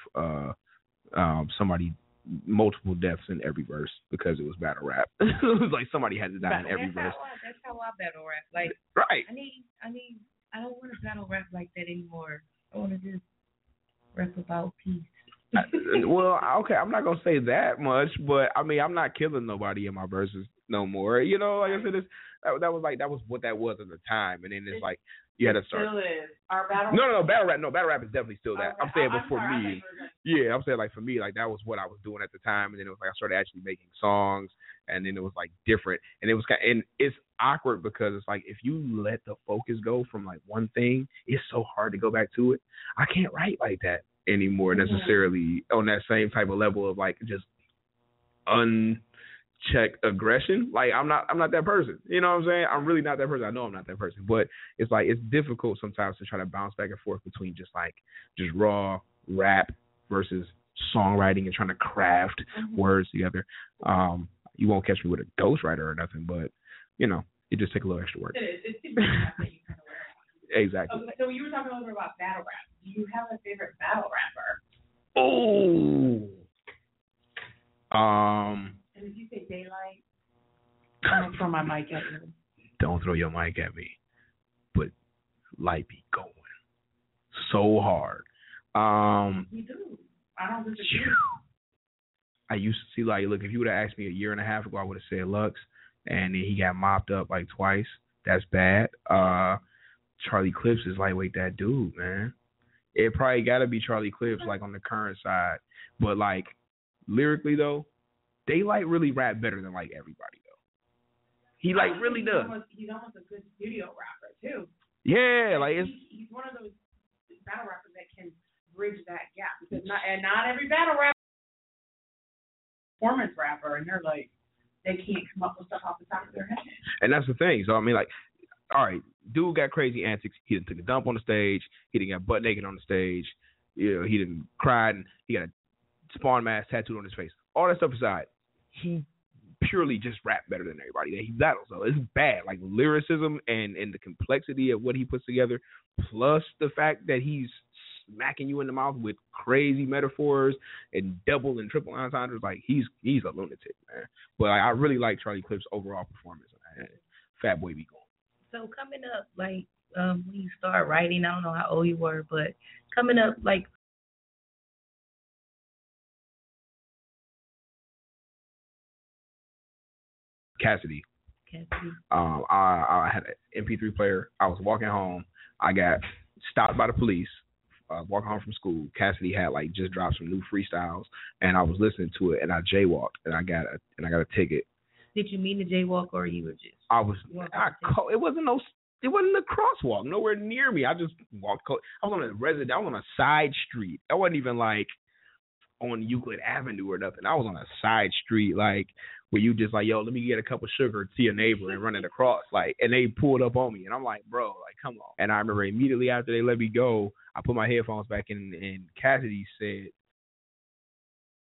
multiple deaths in every verse because it was battle rap. It was like somebody had to die in every verse. That's how I battle rap. Like, right. I don't want to battle rap like that anymore. I want to just rap about peace. Well, okay, I'm not gonna say that much, but I mean, I'm not killing nobody in my verses no more. You know, like I said, that was what that was at the time, and then it's like you had to start. Still is. Our battle. No, battle rap. No, battle rap is definitely still that. I'm saying, but for me, yeah, I'm saying like for me, like that was what I was doing at the time, and then it was like I started actually making songs, and then it was like different, and it was and it's awkward because it's like if you let the focus go from like one thing, it's so hard to go back to it. I can't write like that anymore necessarily on that same type of level of like just unchecked aggression. Like I'm not that person. You know what I'm saying? I'm really not that person. I know I'm not that person, but it's like it's difficult sometimes to try to bounce back and forth between just raw rap versus songwriting and trying to craft words together. You won't catch me with a ghostwriter or nothing, but you know, it just takes a little extra work. It is. Exactly. Okay, so you were talking a little bit about battle rap. Do you have a favorite battle rapper? Oh. And did you say Daylight? I'm gonna throw my mic at you. Don't throw your mic at me. But Light be going so hard. You do. I don't disagree. I used to see, like, look, if you would have asked me a year and a half ago, I would have said Lux, and then he got mopped up like twice. That's bad. Charlie Clips is lightweight that dude, man. It probably got to be Charlie Clips, like, on the current side. But, like, lyrically, though, Daylight really rap better than, like, everybody, though. He, like, really does. He's almost a good studio rapper, too. Yeah, like, he's one of those battle rappers that can bridge that gap. Because not every battle rapper is a performance rapper, and they're, like, they can't come up with stuff off the top of their head. And that's the thing. So, I mean, like, all right, dude got crazy antics. He done took a dump on the stage. He done got butt naked on the stage. You know, he done cried, and he got a Spawn mask tattooed on his face. All that stuff aside, he purely just rap better than everybody that he battles. So it's bad. Like, lyricism and the complexity of what he puts together, plus the fact that he's smacking you in the mouth with crazy metaphors and double and triple entendres. Like, he's a lunatic, man. But I really like Charlie Clips' overall performance. Fat Boy be going. So coming up, like, when you start writing, I don't know how old you were, but coming up, like, Cassidy. I had an MP3 player. I was walking home. I got stopped by the police. Walking home from school. Cassidy had like just dropped some new freestyles, and I was listening to it, and I jaywalked, and I got a ticket. Did you mean to jaywalk, or you were just? It wasn't a crosswalk, nowhere near me. I just walked. I was on a side street. I wasn't even like on Euclid Avenue or nothing. I was on a side street, like where you just like, yo, let me get a cup of sugar to your neighbor and run it across, like, and they pulled up on me, and I'm like, bro, like, come on. And I remember immediately after they let me go, I put my headphones back in, and Cassidy said,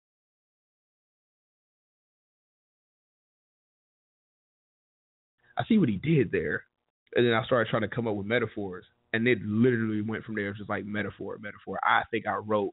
I see what he did there. And then I started trying to come up with metaphors. And it literally went from there. It was just like metaphor. I think I wrote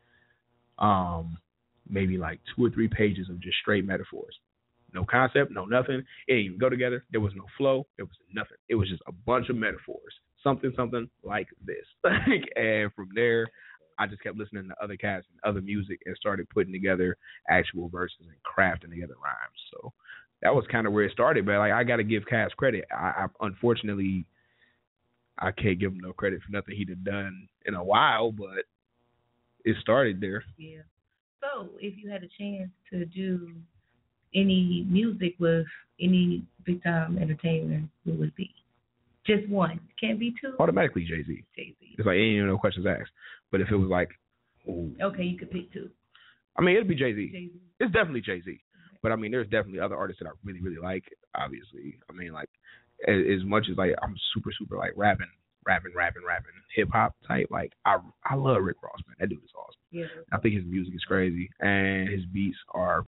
maybe like 2 or 3 pages of just straight metaphors. No concept, no nothing. It didn't even go together. There was no flow. There was nothing. It was just a bunch of metaphors. Something like this. And from there, I just kept listening to other cats and other music and started putting together actual verses and crafting together rhymes. So that was kind of where it started. But like, I got to give Cass credit. I unfortunately, I can't give him no credit for nothing he'd have done in a while, but it started there. Yeah. So if you had a chance to do any music with any big time entertainer, who would it be? Just one. Can't be two. Automatically Jay-Z. It's like ain't even no questions asked. But if it was like, ooh. Okay, you could pick 2. I mean, it'd be Jay-Z. It's definitely Jay-Z. Okay. But I mean, there's definitely other artists that I really, really like. Obviously, I mean, like as much as like I'm super like rapping hip hop type. Like I love Rick Ross, man. That dude is awesome. Yeah. I think his music is crazy and his beats are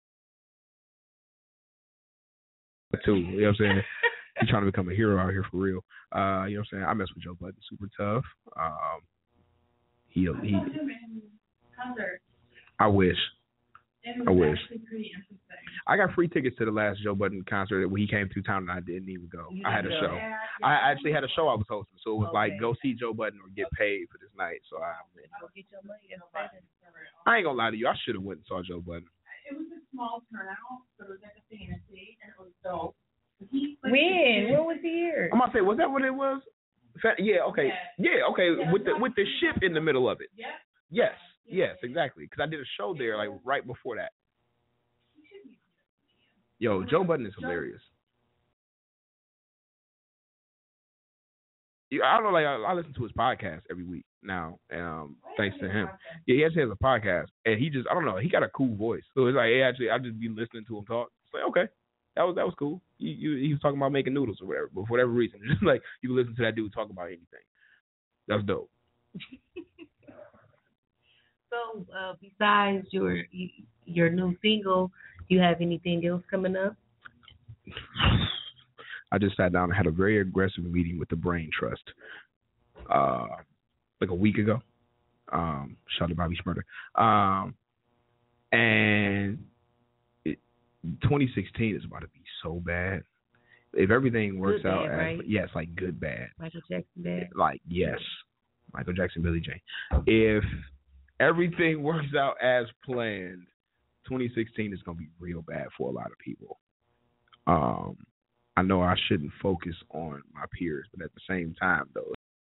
too. You know what I'm saying? He's trying to become a hero out here for real. You know what I'm saying? I mess with Joe Budden, super tough. He I wish. I got free tickets to the last Joe Budden concert when he came through town and I didn't even go. I had a show. I actually had a show I was hosting, so it was like go see Joe Budden or get paid for this night. So I ain't gonna lie to you, I should have went and saw Joe Budden. It was a small turnout, so it was at the Fantasy, and it was dope. When was the year? I'm gonna say, was that what it was? Yeah, okay. Yeah, okay. With the ship in the middle of it. Yes, exactly. Because I did a show there like right before that. Yo, Joe Budden is hilarious. I don't know, like I listen to his podcast every week now, thanks to him. Yeah, he actually has a podcast, and he just, I don't know, he got a cool voice. So it's like, I just be listening to him talk. It's like, okay, that was cool. He was talking about making noodles or whatever, but for whatever reason, just like you can listen to that dude talk about anything. That's dope. So, besides your new single, do you have anything else coming up? I just sat down and had a very aggressive meeting with the Brain Trust, like a week ago. Shout out to Bobby Schmurder. And 2016 is about to be so bad. If everything works out, right? Yes, like good bad. Michael Jackson bad. Like yes, Michael Jackson, Billie Jean. If everything works out as planned, 2016 is gonna be real bad for a lot of people. I know I shouldn't focus on my peers, but at the same time, though,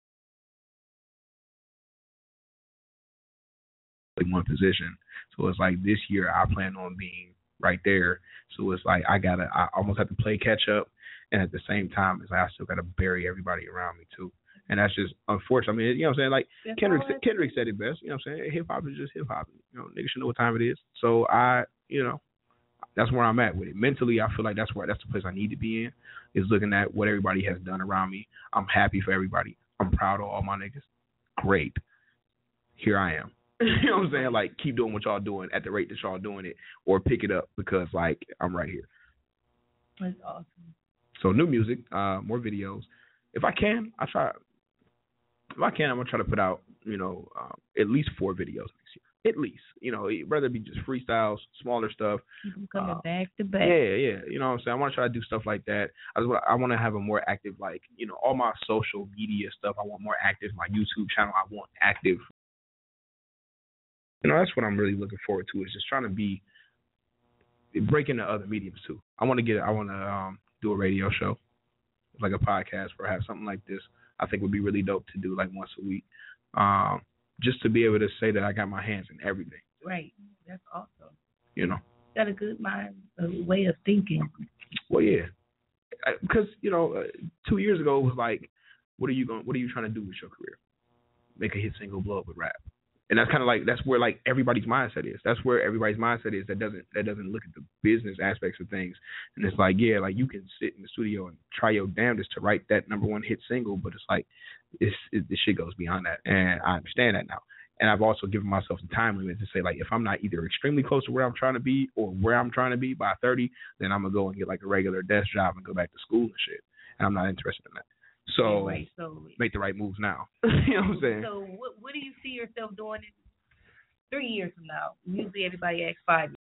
in one position. So it's like this year I plan on being right there. So it's like I almost have to play catch up, and at the same time, it's like I still gotta bury everybody around me too. And that's just unfortunate. I mean, you know what I'm saying? Like Kendrick said it best. You know what I'm saying? Hip hop is just hip hop. You know, niggas should know what time it is. So that's where I'm at with it. Mentally, I feel like that's the place I need to be in, is looking at what everybody has done around me. I'm happy for everybody. I'm proud of all my niggas. Great. Here I am. You know what I'm saying? Like, keep doing what y'all doing at the rate that y'all doing it, or pick it up because, like, I'm right here. That's awesome. So new music, more videos. If I can, I'm going to try to put out, at least 4 videos next year. At least, rather be just freestyles, smaller stuff. Coming back to back. Yeah. You know what I'm saying? I want to try to do stuff like that. I want to have a more active, like, all my social media stuff. I want more active. My YouTube channel, I want active. That's what I'm really looking forward to, is just trying to be breaking into other mediums too. I want to do a radio show, like a podcast, perhaps something like this. I think would be really dope to do like once a week. Just to be able to say that I got my hands in everything. Right. That's awesome. Got a good mind, a way of thinking. Well, yeah. Because, 2 years ago it was like, what are you trying to do with your career? Make a hit single, blow up with rap. And that's kind of like, that's where like everybody's mindset is. That's where everybody's mindset is that doesn't look at the business aspects of things. And it's like, yeah, like you can sit in the studio and try your damnedest to write that #1 hit single, but it's like, this shit goes beyond that. And I understand that now. And I've also given myself the time limit to say, like, if I'm not either extremely close to where I'm trying to be or where I'm trying to be by 30, then I'm going to go and get, like, a regular desk job and go back to school and shit. And I'm not interested in that. So, make the right moves now. You know what I'm saying? So what do you see yourself doing in 3 years from now? Usually everybody asks 5 years.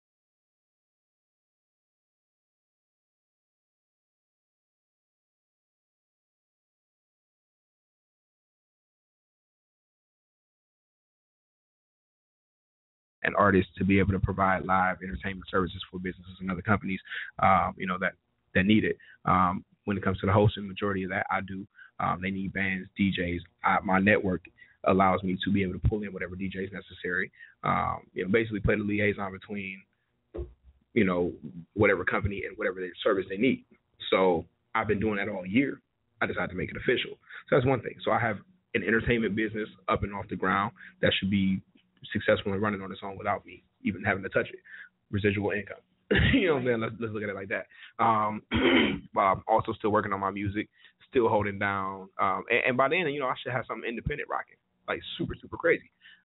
And artists to be able to provide live entertainment services for businesses and other companies, you know, that need it. When it comes to the hosting, majority of that I do. They need bands, DJs. My network allows me to be able to pull in whatever DJ is necessary. You know, basically play the liaison between, you know, whatever company and whatever service they need. So I've been doing that all year. I decided to make it official. So that's one thing. So I have an entertainment business up and off the ground that should be successful and running on its own without me even having to touch it. Residual income. You know what I'm saying? Let's look at it like that. While I'm also still working on my music, still holding down. And by then, you know, I should have something independent rocking, like super, super crazy.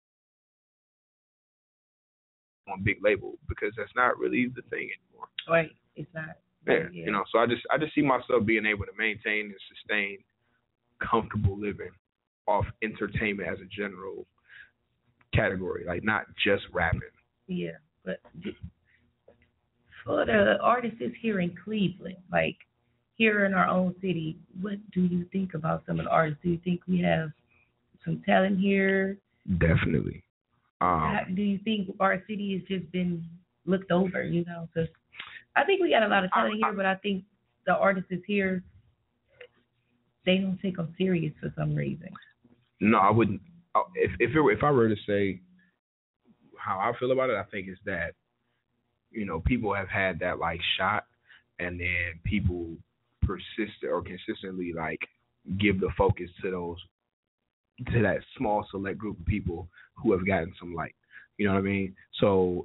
On big label, because that's not really the thing anymore. Right. It's not. Yeah. You know, so I just see myself being able to maintain and sustain comfortable living off entertainment as a general category, like not just rapping. Yeah, but for the artists here in Cleveland, like here in our own city, what do you think about some of the artists? Do you think we have some talent here? Definitely. Do you think our city has just been looked over, you know? Because I think we got a lot of talent here, but I think the artists here, they don't take them serious for some reason. No, I wouldn't. If I were to say how I feel about it, I think it's that, you know, people have had that like shot, and then people consistently like give the focus to that small select group of people who have gotten some light. You know what I mean? So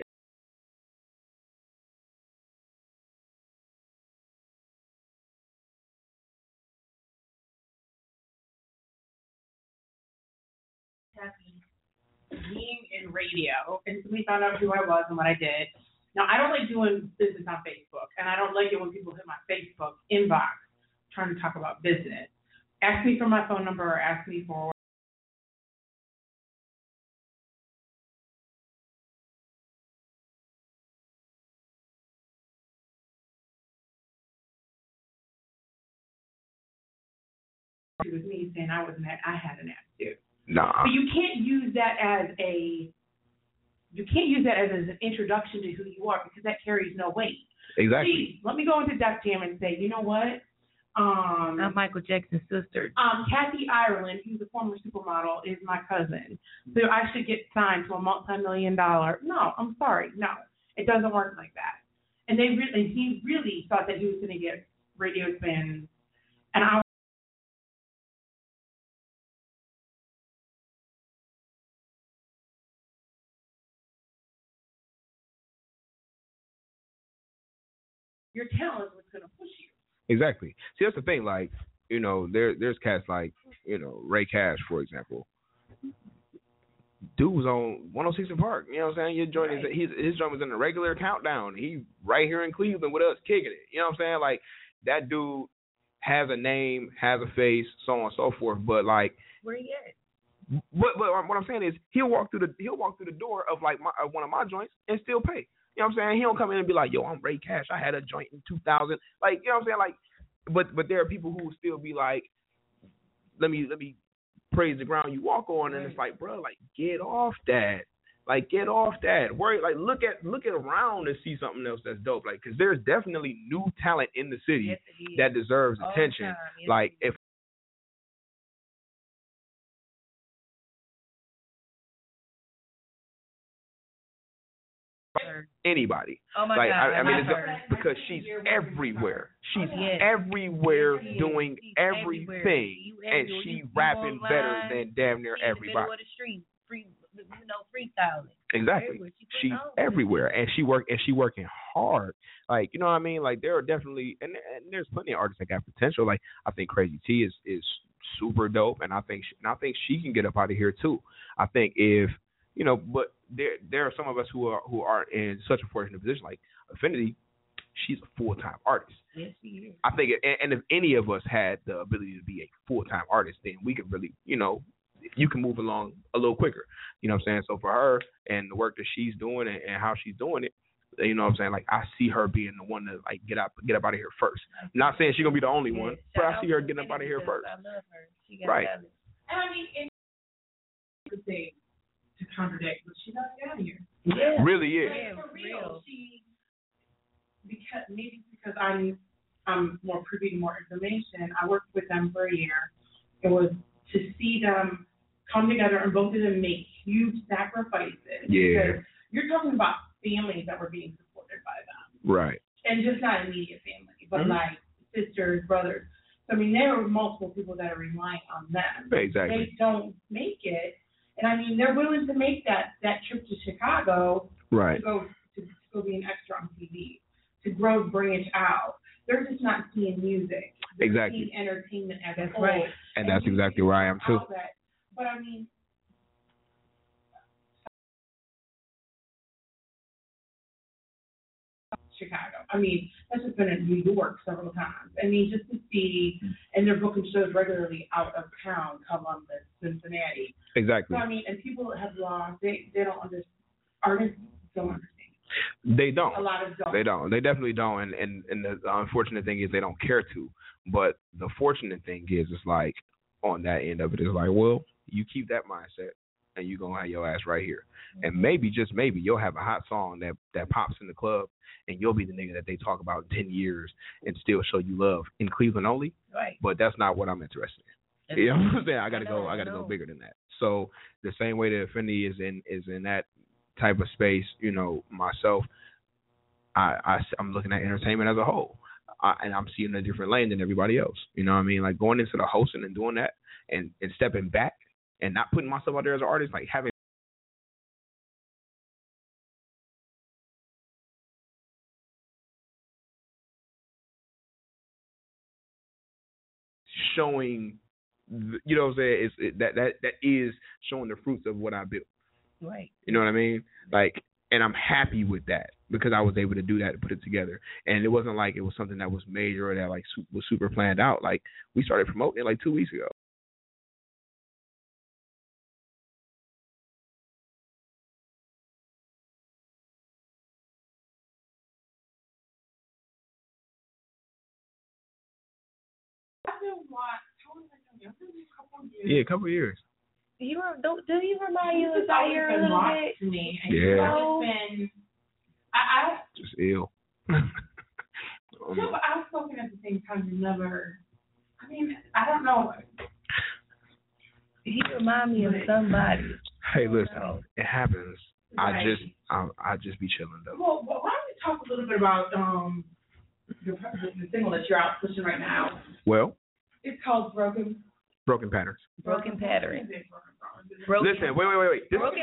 being in radio, and somebody found out who I was and what I did. Now, I don't like doing business on Facebook, and I don't like it when people hit my Facebook inbox trying to talk about business. Ask me for my phone number or ask me for with me saying I had an attitude. Nah. But you can't use that as an introduction to who you are, because that carries no weight. Exactly. Geez, let me go into Def Jam and say, you know what? I'm Michael Jackson's sister. Kathy Ireland, who's a former supermodel, is my cousin. So I should get signed to a multi-million-dollar. No, I'm sorry. No, it doesn't work like that. And he really thought that he was going to get radio spins. And I your talent is what's going to push you. Exactly. See, that's the thing. Like, you know, there's cats like, you know, Ray Cash, for example. Dude was on 106 in Park. You know what I'm saying? Your joint his joint was in the regular countdown. He right here in Cleveland with us kicking it. You know what I'm saying? Like, that dude has a name, has a face, so on and so forth. But like, where he at? But what I'm saying is he'll walk through the door of like one of my joints and still pay. You know what I'm saying? He don't come in and be like, yo, I'm Ray Cash. I had a joint in 2000. Like, you know what I'm saying? Like, but there are people who will still be like, let me praise the ground you walk on. And it's like, bro, like, get off that. Like, get off that. Worry, like, look at around to see something else that's dope. Like, because there's definitely new talent in the city that deserves attention. Yes, like, if anybody. Oh my like, God, I mean, because she's everywhere. She's everywhere doing everything, and she rapping better than damn near everybody. Freestyling. Exactly. She's everywhere, and she working hard. Like, you know what I mean? Like, there are definitely and there's plenty of artists that got potential. Like, I think Crazy T is super dope, and I think she can get up out of here too. I think if but there are some of us who are in such a fortunate position, like Affinity. She's a full-time artist. Yes, she is. I think, and if any of us had the ability to be a full-time artist, then we could really, you can move along a little quicker. You know what I'm saying? So for her and the work that she's doing and how she's doing it, you know what I'm saying? Like, I see her being the one to like get up out of here first. I'm not saying she's gonna be the only one, but I see her getting up out of here first. I love her. She got right. And I mean, it's the thing to contradict, but she's not out of here. Yeah. Really is. Yeah, for real. Because I'm more privy to more information. I worked with them for a year. It was to see them come together and both of them make huge sacrifices. Yeah. Because you're talking about families that were being supported by them. Right. And just not immediate family, but like sisters, brothers. So I mean, there are multiple people that are relying on them. Exactly. They don't make it, and I mean, they're willing to make that trip to Chicago. Right. To go be an extra on TV. To grow, branch out. They're just not seeing music. They're exactly. seeing entertainment as a whole. Right. And that's exactly where I am too. But I mean, Chicago. I mean, that's just been in New York several times. I mean, just to see, and they're booking shows regularly out of town, Columbus, Cincinnati. Exactly. So I mean, and people have lost. They don't understand. Artists don't understand. They don't. A lot of don't. They don't. They definitely don't. And the unfortunate thing is they don't care to. But the fortunate thing is, it's like on that end of it is like, well, you keep that mindset and you're going to have your ass right here. Mm-hmm. And maybe, just maybe, you'll have a hot song that pops in the club and you'll be the nigga that they talk about in 10 years and still show you love in Cleveland only. Right. But that's not what I'm interested in. You know what I'm saying? I got to go bigger than that. So the same way that Affinity is in that type of space, myself, I'm looking at entertainment as a whole, and I'm seeing a different lane than everybody else. You know what I mean? Like going into the hosting and doing that, and stepping back and not putting myself out there as an artist, like having showing, you know what I'm saying? That is showing the fruits of what I built. Right. You know what I mean? Like, and I'm happy with that because I was able to do that and put it together. And it wasn't like it was something that was major or that like was super planned out. Like, we started promoting it like 2 weeks ago. Yeah, a couple of years. Do you remind you of Zaire a little bit? To me. And yeah. I just ill. No, but outspoken at the same time. Never. I mean, I don't know. He remind me of somebody. Hey, listen, it happens. Right. I just be chilling though. Well, why don't we talk a little bit about the single that you're out pushing right now? Well, it's called Broken Patterns. Broken Patterns. Listen, wait. This Broken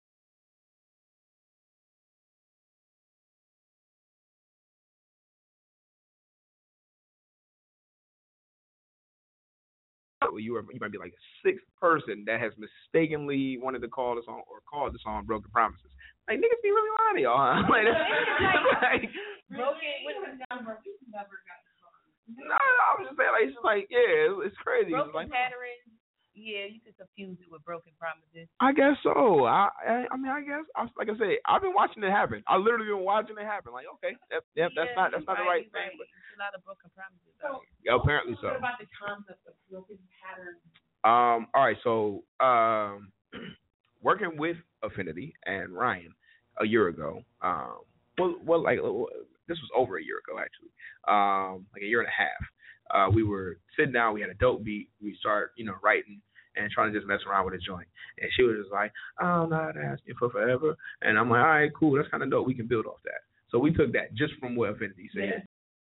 you might be like the sixth person that has mistakenly wanted to call the song or called the song "Broken Promises." Like, niggas be really lying to y'all, huh? Like, Broken with the number. We never got the song. No, I was just saying, like, it's just like, yeah, it's crazy. Broken like, Patterns. Yeah, you could confuse it with Broken Promises. I guess so. I mean, I guess, like I said, I've been watching it happen. I literally been watching it happen. Like, okay, that's not the right thing. But a lot of Broken Promises. So, apparently so. What about the concept of Broken Patterns? All right, so working with Affinity and Ryan a year ago. This was over a year ago actually. Like a year and a half. We were sitting down. We had a dope beat. We started, writing and trying to just mess around with a joint. And she was just like, "I'm not asking for forever." And I'm like, "All right, cool. That's kind of dope. We can build off that." So we took that just from what Affinity said. Yeah.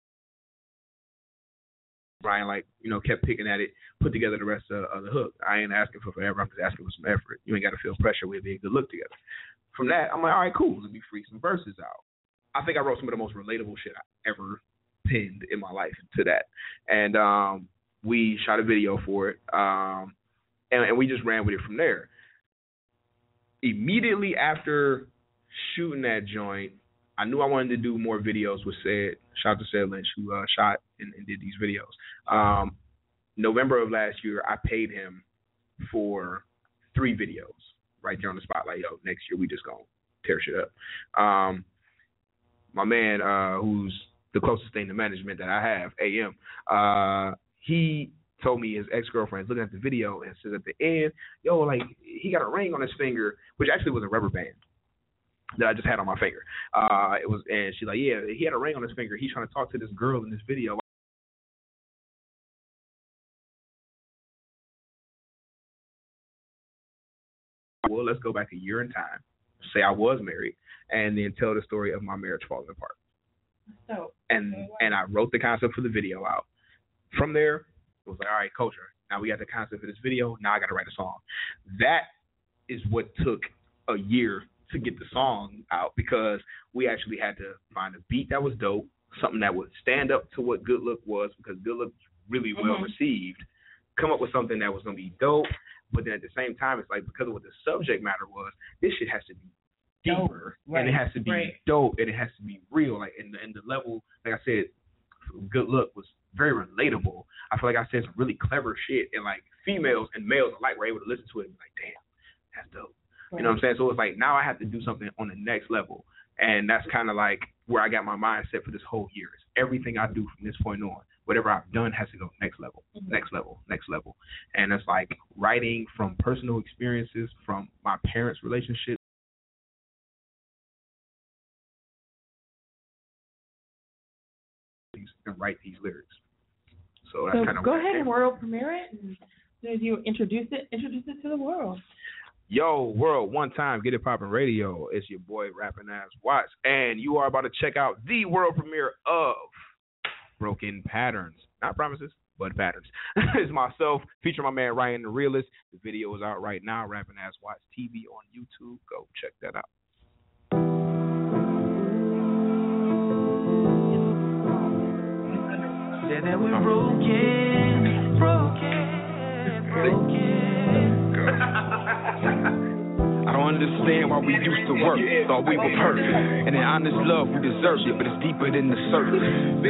Brian, kept picking at it, put together the rest of the hook. I ain't asking for forever. I'm just asking for some effort. You ain't got to feel pressure. We'll be a good look together. From that, I'm like, all right, cool. Let me freak some verses out. I think I wrote some of the most relatable shit I ever penned in my life to that. And we shot a video for it, and we just ran with it from there. Immediately after shooting that joint, I knew I wanted to do more videos with Ced. Shout out to Ced Lynch, who shot and did these videos. November of last year, I paid him for 3 videos right there on the spot. Like, yo, next year we just gonna tear shit up. My man, who's the closest thing to management that I have, AM, he told me his ex-girlfriend's looking at the video and says at the end, yo, like, he got a ring on his finger, which actually was a rubber band that I just had on my finger. And she's like, yeah, he had a ring on his finger. He's trying to talk to this girl in this video. Well, let's go back a year in time, say I was married, and then tell the story of my marriage falling apart. So, and I wrote the concept for the video out. From there, it was like, all right, Culture, now we got the concept for this video. Now I got to write a song. That is what took a year to get the song out, because we actually had to find a beat that was dope, something that would stand up to what Good Look was, because Good Look was really well received, come up with something that was going to be dope, but then at the same time, it's like, because of what the subject matter was, this shit has to be deeper, and it has to be dope, and it has to be real. Like, and the level, like I said, Good Look was very relatable. I feel like I said some really clever shit, and like females and males alike were able to listen to it and be like, damn, that's dope. You know what I'm saying? So it's like, now I have to do something on the next level. And that's kind of like where I got my mindset for this whole year. It's everything I do from this point on, whatever I've done has to go next level, next level, next level. And it's like writing from personal experiences, from my parents' relationship. And write these lyrics. So that's kind of go ahead and world premiere it, and as you introduce it to the world. Yo, world, one time, Get It Poppin' Radio. It's your boy, Rapping Ass Watts, and you are about to check out the world premiere of Broken Patterns. Not promises, but patterns. It's myself, featuring my man Ryan the Realist. The video is out right now, Rapping Ass Watts TV on YouTube. Go check that out. Said that we're broken. I don't understand why we used to work, thought we were perfect. And in honest love, we deserved it, but it's deeper than the surface.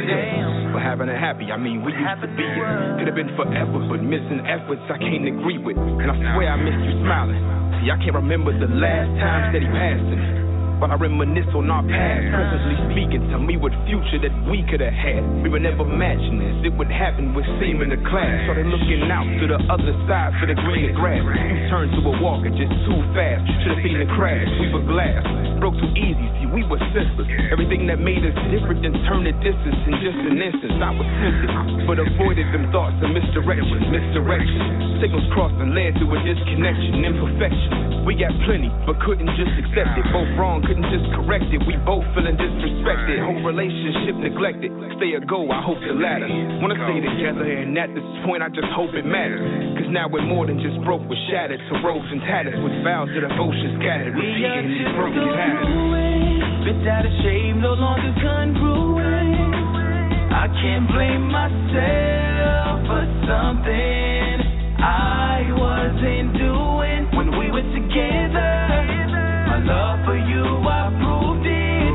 But having it happy, I mean, we used to be it. Could have been forever, but missing efforts I can't agree with. And I swear I miss you smiling. See, I can't remember the last time that he passed me. But I reminisce on our past, presently speaking, tell me what future that we could have had. We were never matching this, it would happen with seam in the class. Started looking out to the other side for the greener grass. You turned to a walker just too fast, should've seen the crash. We were glass, broke too easy, see we were sisters. Everything that made us different then turned to distance in just an instance. I was tempted, but avoided them thoughts of misdirection. Signals crossed and led to a disconnection, imperfection. We got plenty, but couldn't just accept it. Both wrong, couldn't just correct it. We both feeling disrespected. Whole relationship neglected. Stay or go, I hope the latter. Wanna stay together, and at this point I just hope it matters. Cause now we're more than just broke, we're shattered to ropes and tatters, with vows of devotion scattered. We're seeing these broken patterns. Bit out of shape, no longer congruent. I can't blame myself for something I wasn't doing when we were together. My love for you, I proved it.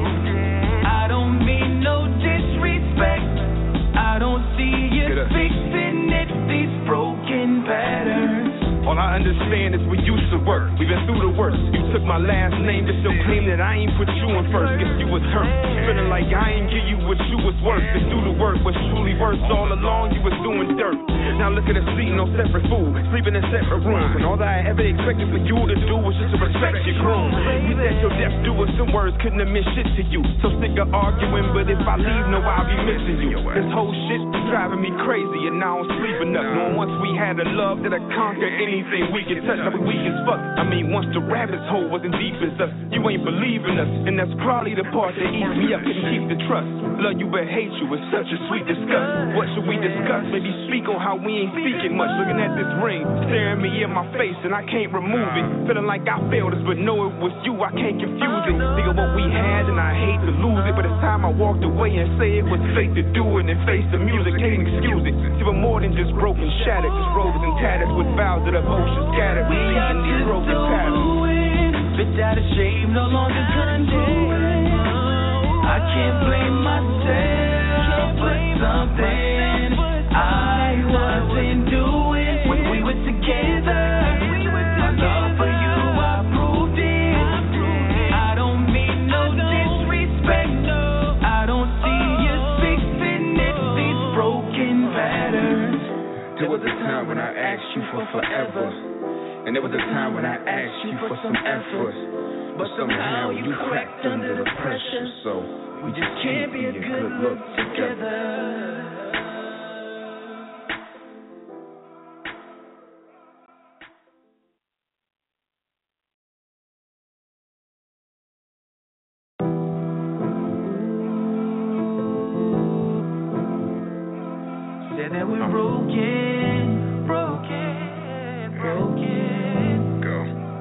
I don't mean no disrespect. I don't see you fixing it, these broken patterns. All I understand is we used to work. We've been through the worst. You took my last name, just still claim that I ain't put you in first. Guess you was hurt, feeling like I ain't give you what you was worth. And do the work was truly worth. All along you was doing dirt. Now look at us eating on separate food, sleeping in separate rooms. And all that I ever expected for you to do was just to respect your groom. You said your death do us some words, couldn't have meant shit to you. So sick of arguing, but if I leave, no, I'll be missing you. This whole shit driving me crazy, and I don't sleep enough. Knowing once we had a love that'll conquer anything we can touch, I'll be weak as fuck. I mean, once the rabbit's hole wasn't deep as us, you ain't believing us, and that's probably the part that eats me up, couldn't keep the trust. Love you but hate you, it's such a sweet disgust. What should we discuss? Maybe speak on how we ain't speaking much. Looking at this ring, staring me in my face, and I can't remove it. Feeling like I failed us, but know it was you, I can't confuse it. Think of what we had, and I hate to lose it, but it's time I walked away and say it was fate to do it, and face the music, can't excuse music. See, we're more than just broken, shattered. Just roses and tatters with vows of devotion scattered. We in these broken patterns. Bitch out of shape, no longer content. I can't blame myself for something I wasn't doing when we were together. My love for you, I proved it. I don't mean no disrespect. I don't see you fixing it. These broken patterns. There was a time when I asked you for forever, and there was a time when I asked you for some effort. But somehow you cracked under the pressure, so we just can't be a good look together. Said that we're broken. Go.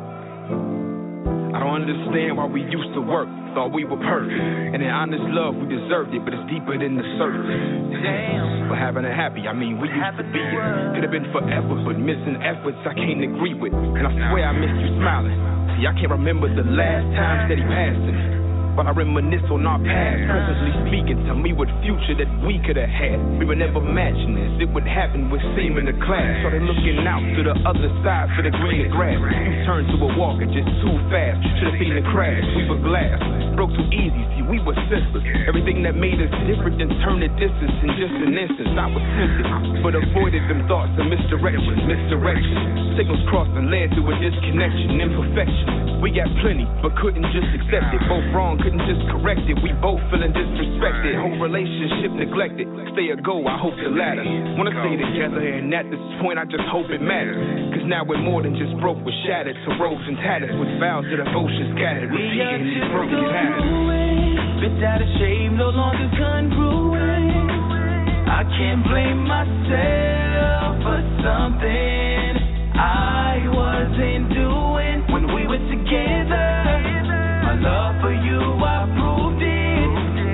I don't understand why we used to work, thought we were perfect. And in honest love, we deserved it, but it's deeper than the surface. Damn. For having it happy, I mean, we used to be it. Could have been forever, but missing efforts I can't agree with. And I swear I miss you smiling. See, I can't remember the last time that he passed me. But I reminisce on our past, presently speaking. Tell me what future that we could have had. We were never matching this. It would happen with seam in the class. Started looking out to the other side for the greener grass. You turned to a walker just too fast. Should've seen the crash. We were glass. Broke too easy. See, we were sisters. Everything that made us different then turned to distance in just an instant. I was tempted, but avoided them thoughts of misdirection. Signals crossed and led to a disconnection. Imperfection. We got plenty, but couldn't just accept it. Both wrong. Couldn't just correct it, we both feeling disrespected. Whole relationship neglected, stay or go, I hope the latter. Wanna stay together and at this point I just hope it matters. Cause now we're more than just broke, we're shattered to ropes and tatters with vows of devotion scattered. Repeating these broken patterns. Bitch out of shape, no longer congruent. I can't blame myself for something I wasn't doing when we were together. My love for you, I proved it.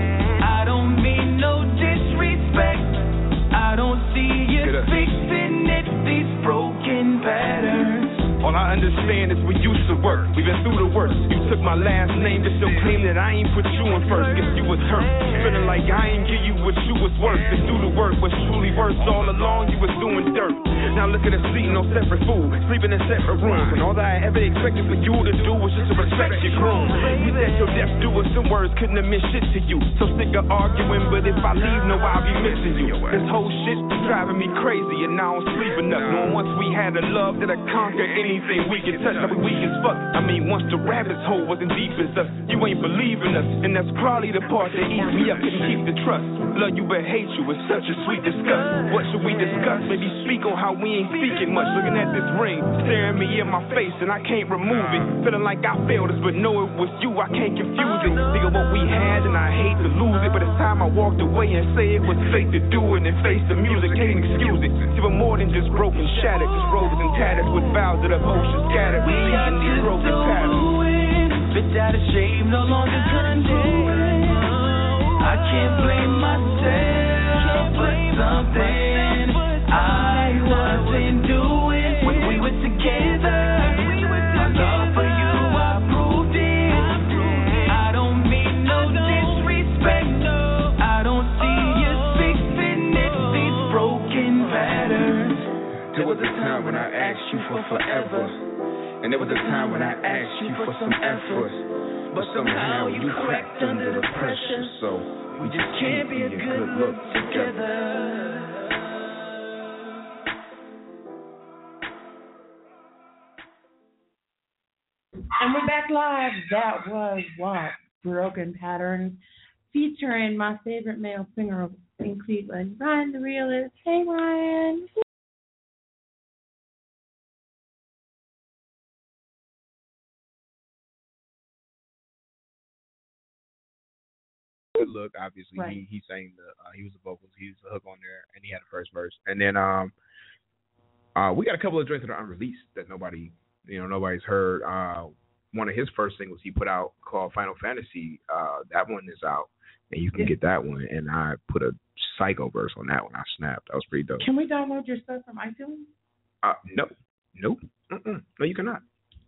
I don't mean no disrespect. I don't see you fixing it. These broken patterns. All I understand is we used to work. We've been through the worst. You took my last name, just still claim that I ain't put you in first. Guess you was hurt, feeling like I ain't give you what you was worth. To do the work was truly worse. All along you was doing dirt. Now look at us eating on separate food, sleeping in separate rooms. And all that I ever expected for you to do was just to respect your groom. You said your death do us some words, couldn't have meant shit to you. So sick of arguing, but if I leave, no, I'll be missing you. This whole shit is driving me crazy, and I don't sleep enough. Knowing once we had a love that'll conquer anything we can touch, now we weak as fuck. I mean, once the rabbit's hole wasn't deep as us, you ain't believing us, and that's probably the part that eats me up, couldn't keep the trust. Love you but hate you, it's such a sweet disgust. What should we discuss? Maybe speak on how we ain't speaking much. Looking at this ring, staring me in my face, and I can't remove it. Feeling like I failed us, but know it was you, I can't confuse it. Think of what we had, and I hate to lose it, but it's time I walked away and say it was fake to do it, and face the music, can't excuse it. See, we're more than just broken, shattered, just roses and tatters with vows of devotion scattered. We in these broken patterns. Bitch out of shape, no longer congruent. I can't blame myself for something I wasn't doing when we were together. My love for you, I proved it. I don't mean no disrespect. I don't see you fixing it. These broken patterns. There was a time when I asked you for forever, and there was a time when I asked you for some effort. But somehow you cracked under the pressure, so we just can't be a good look together. And we're back live. That was what? Broken Patterns, featuring my favorite male singer in Cleveland, Ryan the Realist. Hey, Ryan. Good look, obviously. Right. He sang he was the vocals, he was the hook on there, and he had the first verse. And then we got a couple of joints that are unreleased that nobody's heard. One of his first singles he put out called Final Fantasy, that one is out. and you can get that one. And I put a Psycho verse on that one. I snapped. That was pretty dope. Can we download your stuff from iTunes? No, no, you cannot.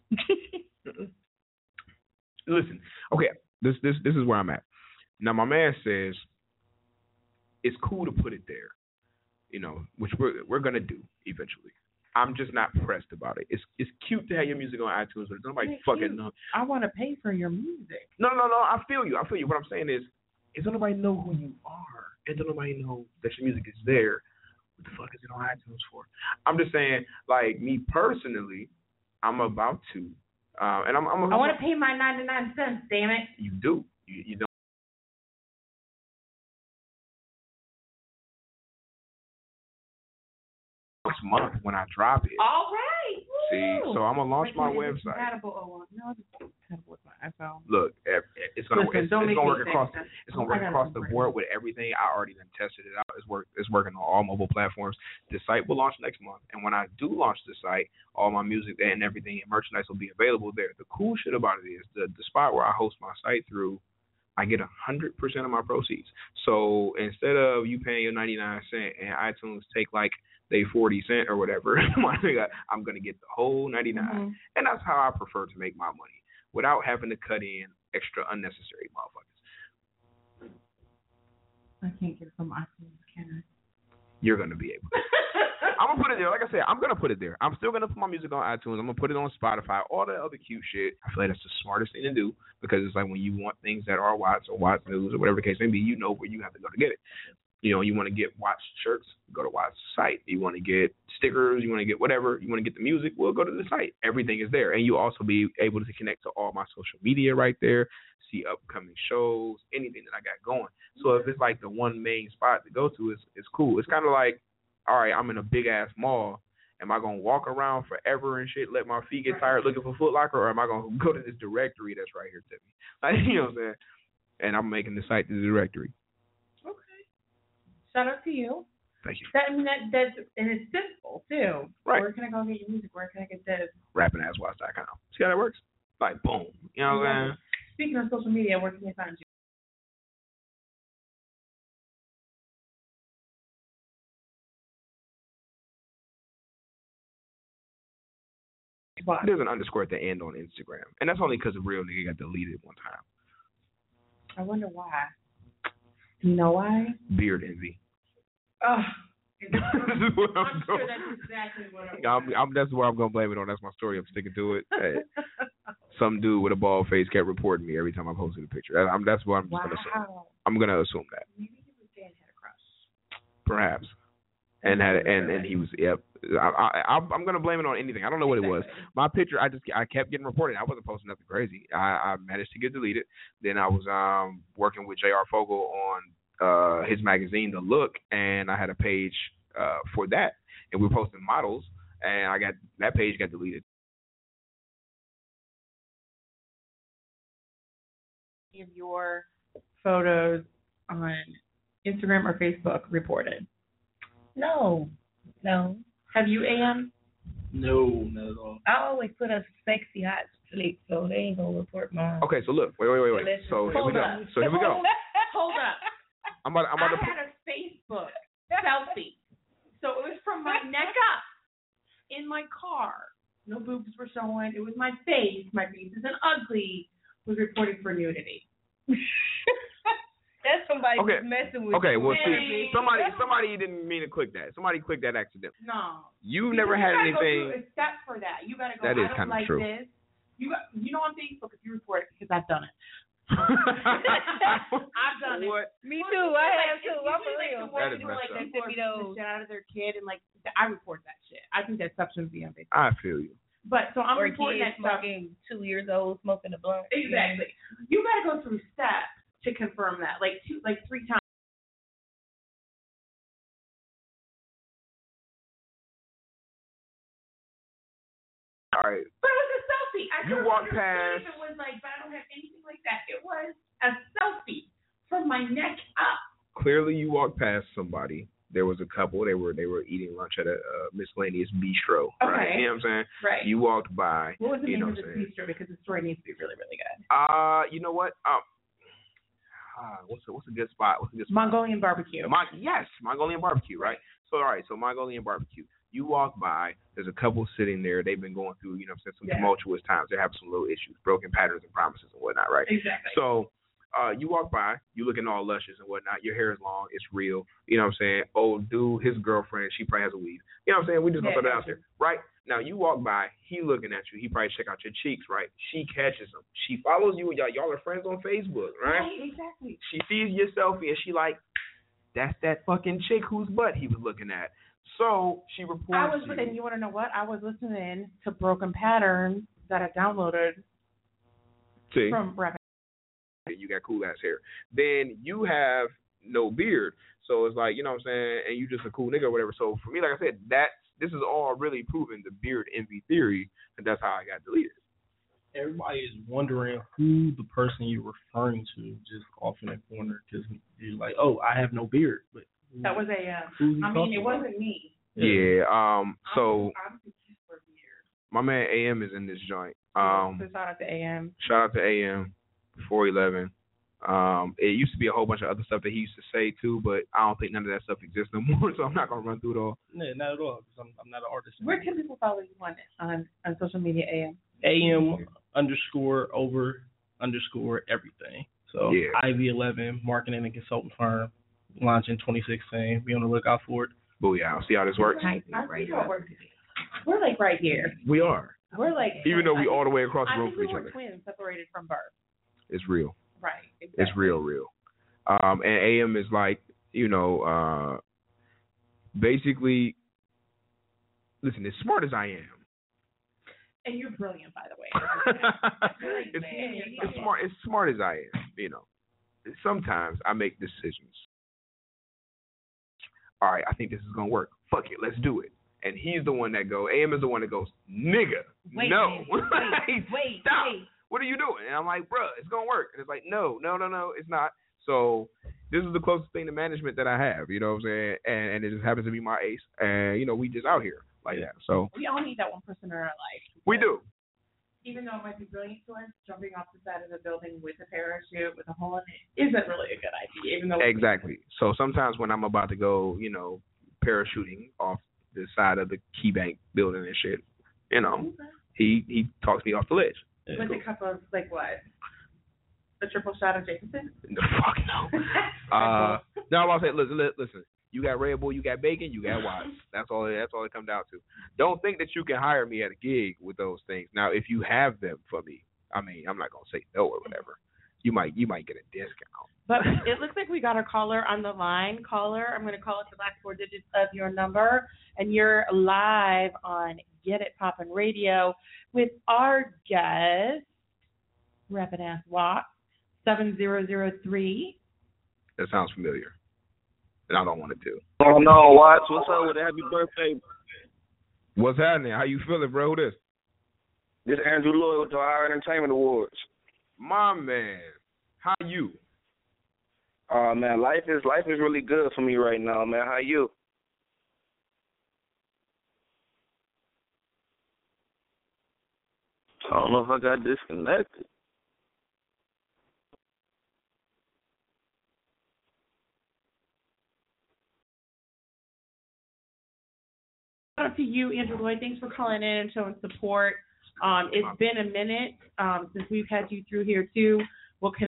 Listen, okay, this is where I'm at. Now, my man says it's cool to put it there, which we're gonna do eventually. I'm just not pressed about it. It's cute to have your music on iTunes, but nobody fucking know. I want to pay for your music. No. I feel you. What I'm saying is don't nobody know who you are, and don't nobody know that your music is there. What the fuck is it on iTunes for? I'm just saying, like, me personally, I'm about to, and I'm I want to pay my 99 cents. Damn it. You do. You don't. Next month when I drop it. All right. See, so I'm gonna launch my website. No, it's compatible with my iPhone. Look, it's gonna work across the board with everything. I already done tested it out. It's working on all mobile platforms. The site will launch next month, and when I do launch the site, all my music and everything and merchandise will be available there. The cool shit about it is the spot where I host my site through, I get 100% of my proceeds. So instead of you paying your 99 cents and iTunes take like they 40 cents or whatever, I'm gonna get the whole 99, and that's how I prefer to make my money without having to cut in extra unnecessary motherfuckers. I can't get it from iTunes, can I? You're gonna be able to. I'm gonna put it there. Like I said, I'm gonna put it there. I'm still gonna put my music on iTunes. I'm gonna put it on Spotify, all that other cute shit. I feel like that's the smartest thing to do because it's like when you want things that are Watts or Watts News or whatever the case may be, you know where you have to go to get it. You want to get Watts shirts, go to Watts' site. You want to get stickers, you want to get whatever, you want to get the music, well, go to the site. Everything is there. And you'll also be able to connect to all my social media right there, see upcoming shows, anything that I got going. So if it's like the one main spot to go to, it's cool. It's kind of like, all right, I'm in a big-ass mall. Am I going to walk around forever and shit, let my feet get tired looking for Foot Locker, or am I going to go to this directory that's right here to me? Like, you know what I'm saying? And I'm making the site the directory. Shout out to you. Thank you. That's and it's simple too. Right. Where can I go get your music? Where can I get this? RappingAssWatts.com. See how that works? Like boom. You know what I'm saying? Speaking of social media, where can they find you? There's an underscore at the end on Instagram, and that's only because a real nigga got deleted one time. I wonder why. Do you know why? Beard envy. Oh. I'm sure that's exactly what I'm that's where I'm gonna blame it on. That's my story. I'm sticking to it. Hey, some dude with a bald face kept reporting me every time I posted a picture. That's what I'm just gonna assume. I'm gonna assume that. Maybe he was Dan had a crush. Perhaps. And he was I'm gonna blame it on anything. I don't know what it was. My picture I kept getting reported. I wasn't posting nothing crazy. I managed to get deleted. Then I was working with J.R. Fogel on his magazine The Look, and I had a page for that, and we were posting models, and that page got deleted. Of your photos on Instagram or Facebook reported? No. Have you, AM? No, not at all. I always put a sexy hot flick, so they ain't gonna report mine. Okay, so look, wait. So here we go. Hold up. I'm about to. I had a Facebook selfie, so it was from my neck up in my car. No boobs were showing. It was my face. My face isn't ugly. Was reporting for nudity. That's somebody messing with you. Okay, well, see, somebody didn't mean to click that. Somebody clicked that accidentally. No. You never had anything. Go through a step for that. You got to go. That is kind of like true. This. You know on Facebook if you report it because I've done it. I've done it. Me too. I have too. I'm for real. That is messed up. They force the shit out of their kid and like I report that shit. I think that stuff shouldn't be on Facebook. I feel you. But so I'm or reporting that stuff. 2 years old smoking a blunt. Exactly. You got to go through steps to confirm that, like 3 times. All right. But it was a selfie. You walked past. It was like, but I don't have anything like that. It was a selfie from my neck up. Clearly, you walked past somebody. There was a couple. They were eating lunch at a miscellaneous bistro. Right? Okay. You know what I'm saying? Right. You walked by. What was the name of the bistro? Because the story needs to be really, really good. You know what? what's a good spot? Mongolian barbecue. Mongolian barbecue, right? So all right, so Mongolian barbecue. You walk by, there's a couple sitting there. They've been going through, some tumultuous times. They're having some little issues, broken patterns and promises and whatnot, right? Exactly. So you walk by, you looking all luscious and whatnot. Your hair is long, it's real. You know what I'm saying? Oh, dude, his girlfriend, she probably has a weave. You know what I'm saying? We just gonna throw that out there, right? Now you walk by, he looking at you. He probably check out your cheeks, right? She catches him. She follows you. Y'all are friends on Facebook, right? Right, exactly. She sees your selfie and she like, that's that fucking chick whose butt he was looking at. So she reports And you want to know what? I was listening to Broken Patterns that I downloaded from Brevin. You got cool ass hair. Then you have no beard. So it's like, you know what I'm saying, and you just a cool nigga or whatever. So for me, like I said, this is all really proving the beard envy theory, and that's how I got deleted. Everybody is wondering who the person you're referring to just off in the corner, because you're like, oh, I have no beard. But that was it wasn't me. Yeah. So I'm confused for beard. My man AM is in this joint. So shout out to AM. Shout out to AM. 411. It used to be a whole bunch of other stuff that he used to say too, but I don't think none of that stuff exists no more. So I'm not gonna run through it all. No, not at all. Because I'm not an artist. Where can people follow you on social media? AM _over _ everything. So IV11 marketing and consulting firm, launching 2016. Be on the lookout for it. Booyah! See how this works? I see how it works. We're like right here. We are. We're like, even though we all the way across the room from each other. I think we were twins separated from birth. It's real. Right. Exactly. It's real. And AM is like, basically, listen, as smart as I am. And you're brilliant, by the way. As smart as I am, sometimes I make decisions. All right, I think this is going to work. Fuck it, let's do it. And he's the one that goes, AM is the one that goes, nigga, no. Wait, stop. What are you doing? And I'm like, bruh, it's going to work. And it's like, no, it's not. So this is the closest thing to management that I have, you know what I'm saying? And it just happens to be my ace. And, we just out here like that. So we all need that one person in our life. We do. Even though it might be brilliant to us, jumping off the side of the building with a parachute with a hole in it isn't really a good idea. Even though exactly. So sometimes when I'm about to go, parachuting off the side of the KeyBank building and shit, he talks me off the ledge. With a cup of, like, what? A triple shot of Jameson? No, fuck no. No, I'm about to say, listen. You got Red Bull, you got bacon, you got Watts. That's all it comes down to. Don't think that you can hire me at a gig with those things. Now, if you have them for me, I mean, I'm not gonna say no or whatever. You might get a discount. But it looks like we got a caller on the line. Caller, I'm going to call it the last 4 digits of your number, and you're live on Get It Poppin' Radio with our guest, Rappin' Ass Walk, 7003. That sounds familiar, and I don't want it to. Oh no, Watts, what's up with it? Happy birthday. What's happening? How you feeling, bro? Who this? This is Andrew Lloyd with the Ohio Entertainment Awards. My man, how you? Man, life is really good for me right now, man. How you? I don't know if I got disconnected. Shout out to you, Andrew Lloyd. Thanks for calling in and showing support. It's been a minute since we've had you through here, too. We'll connect.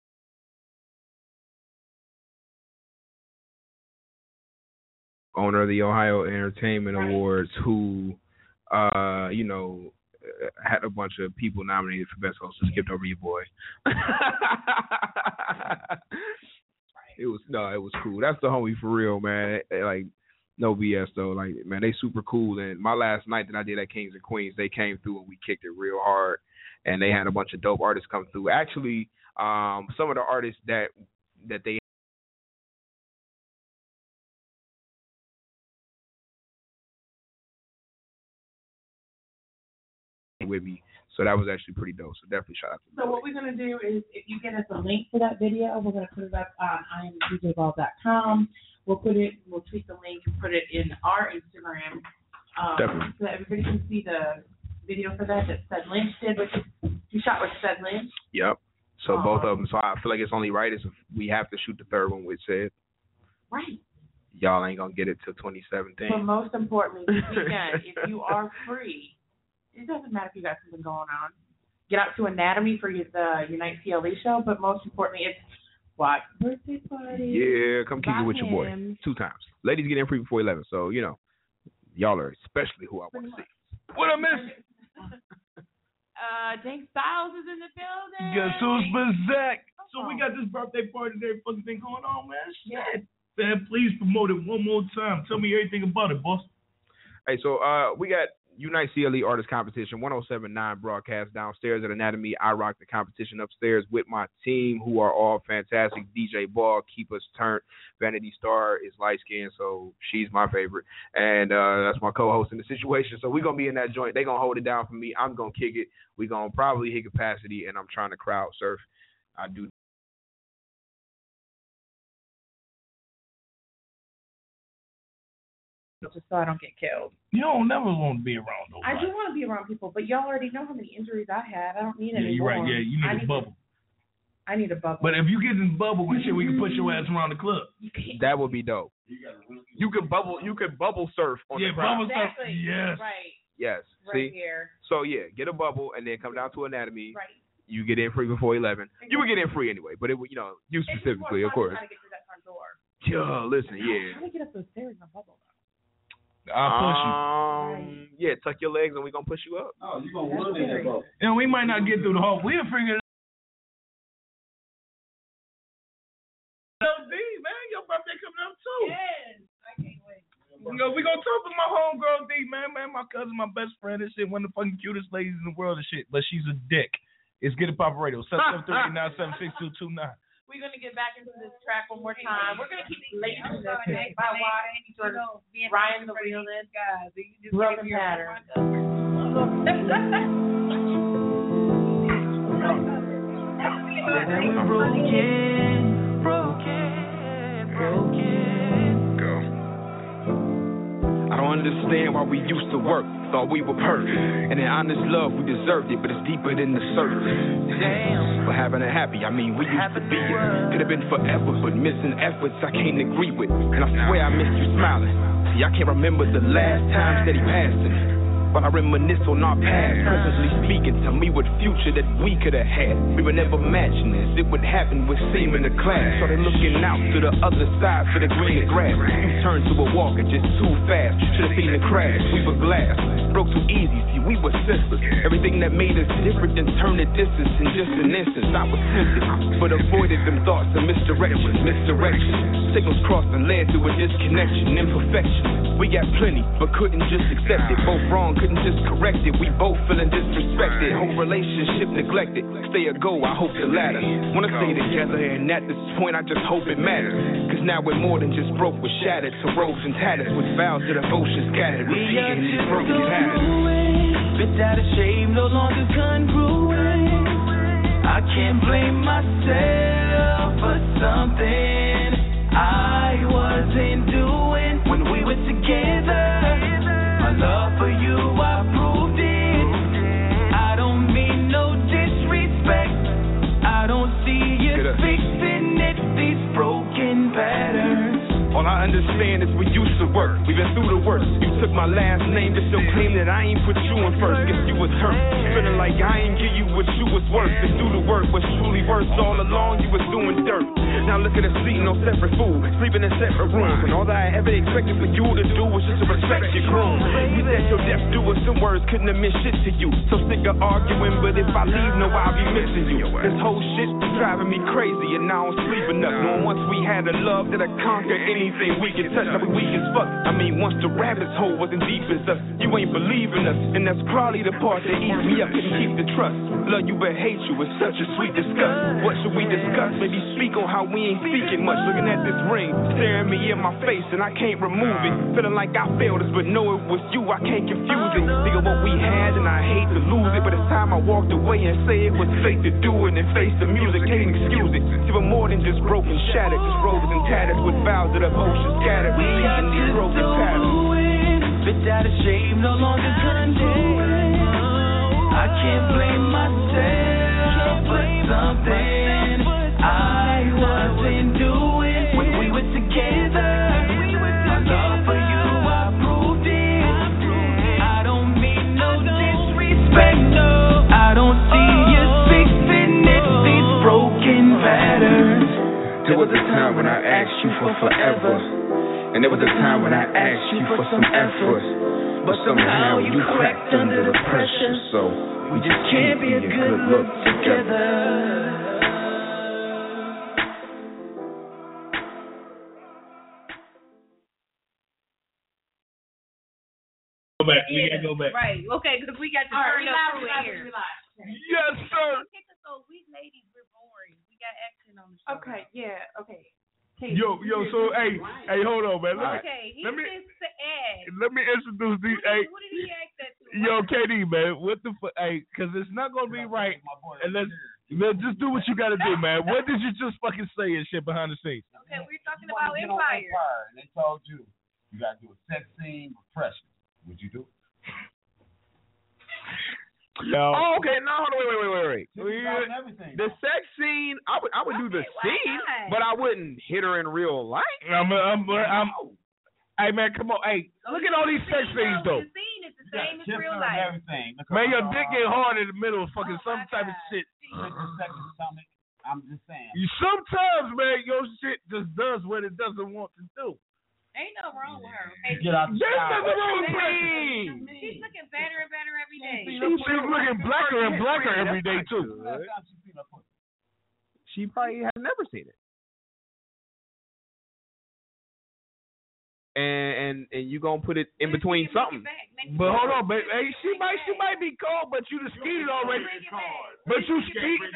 Owner of the Ohio Entertainment Awards, who, had a bunch of people nominated for Best Host, so skipped over your boy. It was cool. That's the homie for real, man. Like, no BS though. Like, man, they super cool. And my last night that I did at Kings and Queens, they came through and we kicked it real hard. And they had a bunch of dope artists come through. Actually, some of the artists that they with me, so that was actually pretty dope. So definitely shout out to them. So what we're gonna do is, if you get us a link to that video, we're gonna put it up on imdjball.com. We'll tweet the link and put it in our Instagram, so that everybody can see the video for that Sed Lynch did, which you shot with Sed Lynch. Yep. So both of them. So I feel like it's only right is if we have to shoot the third one with Sid. Right. Y'all ain't gonna get it till 2017. But most importantly, this weekend, if you are free, it doesn't matter if you got something going on. Get out to Anatomy for the Unite CLE show, but most importantly, it's watch birthday party. Yeah, come kick it with your boy 2 times. Ladies get in free before 11, so you know, y'all are especially who I want to see. What I miss? Jake Styles is in the building. Guess who's back? So we got this birthday party and every fucking thing going on, man. Shit. Man, please promote it one more time. Tell me everything about it, boss. Hey, so we got Unite CLE Artist Competition, 107.9 broadcast downstairs at Anatomy. I rock the competition upstairs with my team, who are all fantastic. DJ Ball, keep us turned. Vanity Star is light-skinned, so she's my favorite. And that's my co-host in the situation. So we're going to be in that joint. They're going to hold it down for me. I'm going to kick it. We're going to probably hit capacity, and I'm trying to crowd surf. I do. Just so I don't get killed. You don't never want to be around those. I do want to be around people, but y'all already know how many injuries I had. I don't need any more. You're right. Yeah, you need a bubble. I need a bubble. But if you get in the bubble and shit, we can push your ass around the club. That would be dope. You could bubble surf on the crowd. Bubble surf. Yes. Right. Yes. Right See? here. So yeah, get a bubble and then come down to Anatomy. Right. You get in free before 11. You would get in free anyway, but it would, you specifically, of course. Trying to get through that front door. Yeah, listen, yeah. How do I get up those stairs in a bubble? I'll push you. Yeah, tuck your legs and we're going to push you up. Oh, you're going to run in that boat. And we might not get through the whole. We'll figure it out. D, man, your birthday coming up too. Yes, I can't wait. We're going to talk with my homegirl D, man, my cousin, my best friend and shit, one of the fucking cutest ladies in the world and shit, but she's a dick. It's Get It Pop Radio, 773-976-229. We're going to get back into this track one more time. We're going to keep lacing this by Ryan the Realist, Broken Pattern. Go. I don't understand why we used to work. Thought we were perfect. And in honest love, we deserved it, but it's deeper than the surface. Damn. But having it happy, I mean, we used to be it. Could have been forever, but missing efforts I can't agree with. And I swear I miss you smiling. See, I can't remember the last times that he passed me. But I reminisce on our past, presently speaking. Tell me what future that we could have had. We were never matching this. It would happen with seam in the class. Started looking out to the other side for the greener grass. You turned to a walker just too fast. Should have seen the crash. We were glass. Broke too easy. See, we were sisters. Everything that made us different then turned to distance in just an instance. I was tempted, but avoided them thoughts of misdirection. Signals crossed and led to a disconnection. Imperfection. We got plenty, but couldn't just accept it. Both wrong, couldn't just correct it. We both feeling disrespected. Whole relationship neglected. Stay or go, I hope the latter. Wanna stay together, and at this point I just hope it matters. Cause now we're more than just broke, we're shattered to robes and tatters with vows of devotion scattered. Repeating these broken patterns. Bit out of shape, no longer congruent. I can't blame myself for something I wasn't doing when we were together. My love for you, I proved it. I don't mean no disrespect. I don't see you fixing it, these broken patterns. All I understand is we used to work. We've been through the worst. You took my last name to still claim that I ain't put you in first. Guess you was hurt. Feeling like I ain't give you what you was worth. And do the work was truly worth. All along you was doing dirt. Now look at us eating on separate food, sleeping in separate rooms. And all that I ever expected for you to do was just to respect your groom. You said your death do us some words couldn't have meant shit to you. So sick of arguing, but if I leave, no, I'll be missing you. This whole shit driving me crazy, and I don't sleep enough. Knowing once we had a love that'll conquer anything we can touch, I'll be weak as fuck. I mean, once the rabbit's hole wasn't deep as us, you ain't believing us, and that's probably the part that eats me up. Couldn't keep the trust. Love you but hate you, it's such a sweet disgust. What should we discuss? Maybe speak on how we ain't speaking much. Looking at this ring, staring me in my face, and I can't remove it. Feeling like I failed us, but know it was you, I can't confuse it. Think of what we had, and I hate to lose it, but it's time I walked away and say it was fake to do it, and face the music, can't excuse it. See, we're more than just broken, shattered, just roses and tatters with vows of devotion scattered. We are just broken patterns. Bit out of shape, no longer congruent. I can't blame myself for something I wasn't doing when we were together. My love for you, I proved it. I don't mean no disrespect, no. I don't see you fixing it, these broken patterns. There was a time when I asked you for forever, and there was a time when I asked you for some effort, but somehow you cracked under the pressure, so we just can't be a good look together. Go back. We gotta go back. Right. Okay, because we got to turn up through here. Yes, sir. We ladies, we're boring. We got action on the show. Okay, yeah, okay. Yo, so hey, hold on, man. Let me introduce these. Hey, who did he ask that to? Yo, KD, man, what the fuck? Hey, because it's not gonna be right. And let's just do what you gotta do, man. What did you just fucking say and shit behind the scenes? Okay, we're talking about Empire. And they told you gotta do a sex scene with Precious. Would you do it? No. Oh, okay. No, wait. The sex scene, I would do the scene, but I wouldn't hit her in real life. Hey man, come on. Hey, look at all these sex scenes though. The scene is the same as real life. Man, your dick get hard in the middle of fucking some type of shit. I'm just saying. Sometimes, man, your shit just does what it doesn't want to do. Ain't nothing wrong with her. Okay? Get out the There's nothing wrong with me. She's looking better and better every day. She's looking blacker and blacker every day too. She probably has never seen it. And you gonna put it in between something. But hold on, baby. Hey, she might be cold, but you just skeeted already. But you skeeted.